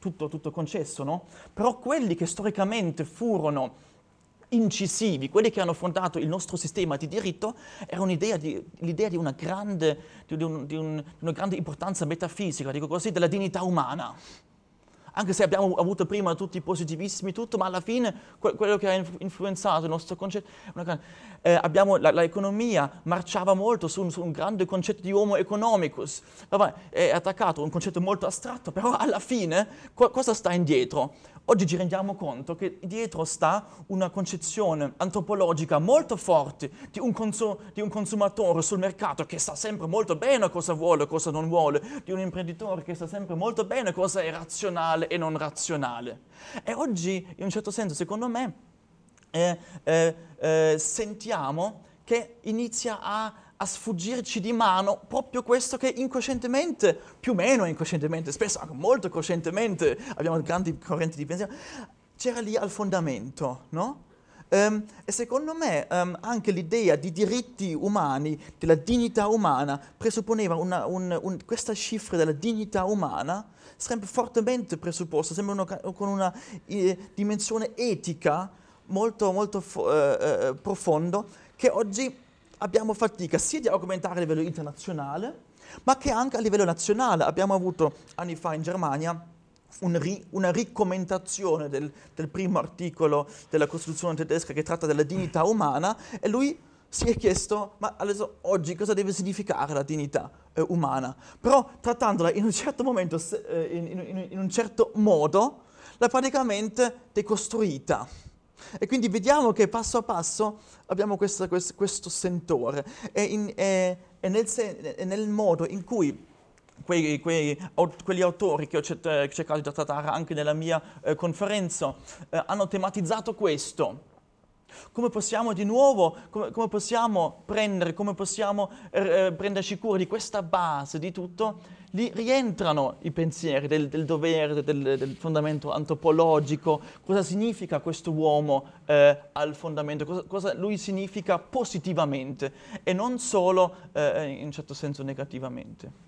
tutto, tutto concesso, no? Però quelli che storicamente furono incisivi, quelli che hanno fondato il nostro sistema di diritto, era un'idea di, l'idea di una grande, di, un, di, un, di una grande importanza metafisica, dico così, della dignità umana. Anche se abbiamo avuto prima tutti i positivismi, tutto, ma alla fine que- quello che ha influenzato il nostro concetto, una, eh, abbiamo, la, l'economia marciava molto su un, su un grande concetto di homo economicus, vabbè, è attaccato a un concetto molto astratto, però alla fine co- cosa sta indietro? Oggi ci rendiamo conto che dietro sta una concezione antropologica molto forte di un, consu- di un consumatore sul mercato che sa sempre molto bene cosa vuole, cosa non vuole, di un imprenditore che sa sempre molto bene cosa è razionale e non razionale. E oggi, in un certo senso, secondo me, eh, eh, eh, sentiamo che inizia a a sfuggirci di mano proprio questo che incoscientemente, più o meno incoscientemente, spesso anche molto coscientemente, abbiamo grandi correnti di pensiero, c'era lì al fondamento, no? Um, e secondo me um, anche l'idea di diritti umani, della dignità umana, presupponeva una, un, un, questa cifra della dignità umana, sempre fortemente presupposta, sempre uno, con una eh, dimensione etica molto, molto fo- eh, eh, profondo, che oggi abbiamo fatica sia di argomentare a livello internazionale, ma che anche a livello nazionale. Abbiamo avuto anni fa in Germania un ri, una ricommentazione del, del primo articolo della Costituzione tedesca che tratta della dignità umana, e lui si è chiesto, ma adesso oggi cosa deve significare la dignità eh, umana? Però trattandola in un certo momento, eh, in, in, in un certo modo, l'ha praticamente decostruita. E quindi vediamo che passo a passo abbiamo questa, questo, questo sentore, e, in, e, e, nel sen- e nel modo in cui quei, quei, quegli autori che ho cercato di trattare anche nella mia eh, conferenza eh, hanno tematizzato questo. Come possiamo di nuovo, come, come possiamo prendere, come possiamo eh, prenderci cura di questa base di tutto? Lì rientrano i pensieri del, del dovere, del, del fondamento antropologico, cosa significa questo uomo eh, al fondamento, cosa, cosa lui significa positivamente e non solo eh, in un certo senso negativamente.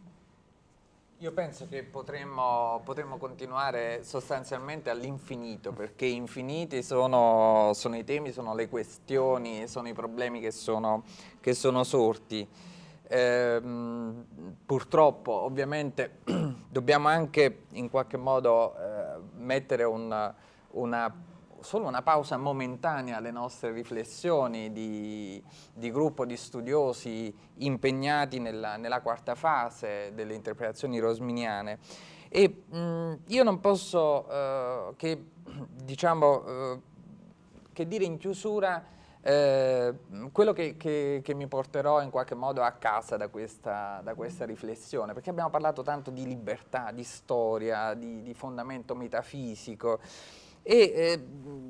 Io penso che potremmo, potremmo continuare sostanzialmente all'infinito, perché infiniti sono, sono i temi, sono le questioni, sono i problemi che sono, che sono sorti. Ehm, purtroppo, ovviamente, dobbiamo anche in qualche modo eh, mettere un, una, solo una pausa momentanea alle nostre riflessioni di, di gruppo di studiosi impegnati nella, nella quarta fase delle interpretazioni rosminiane. E mh, io non posso eh, che, diciamo, eh, che dire in chiusura eh, quello che, che, che mi porterò in qualche modo a casa da questa, da questa riflessione, perché abbiamo parlato tanto di libertà, di storia, di, di fondamento metafisico, e eh,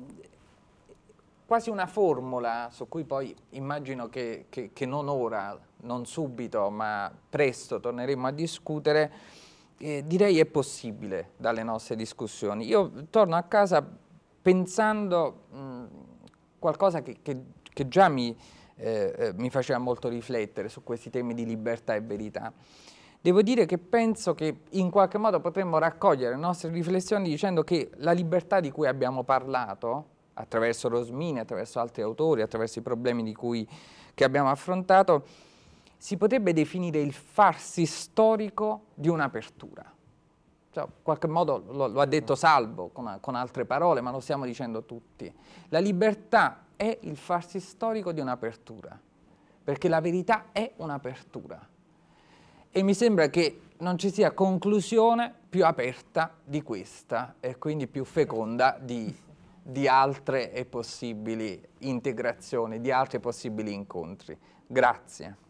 quasi una formula su cui poi immagino che, che, che non ora, non subito, ma presto torneremo a discutere, eh, direi è possibile dalle nostre discussioni. Io torno a casa pensando mh, qualcosa che, che, che già mi, eh, mi faceva molto riflettere su questi temi di libertà e verità. Devo dire che penso che in qualche modo potremmo raccogliere le nostre riflessioni dicendo che la libertà di cui abbiamo parlato, attraverso Rosmini, attraverso altri autori, attraverso i problemi di cui, che abbiamo affrontato, si potrebbe definire il farsi storico di un'apertura. Cioè, in qualche modo lo, lo ha detto Salvo con, con altre parole, ma lo stiamo dicendo tutti. La libertà è il farsi storico di un'apertura, perché la verità è un'apertura. E mi sembra che non ci sia conclusione più aperta di questa e quindi più feconda di, di altre e possibili integrazioni, di altri possibili incontri. Grazie.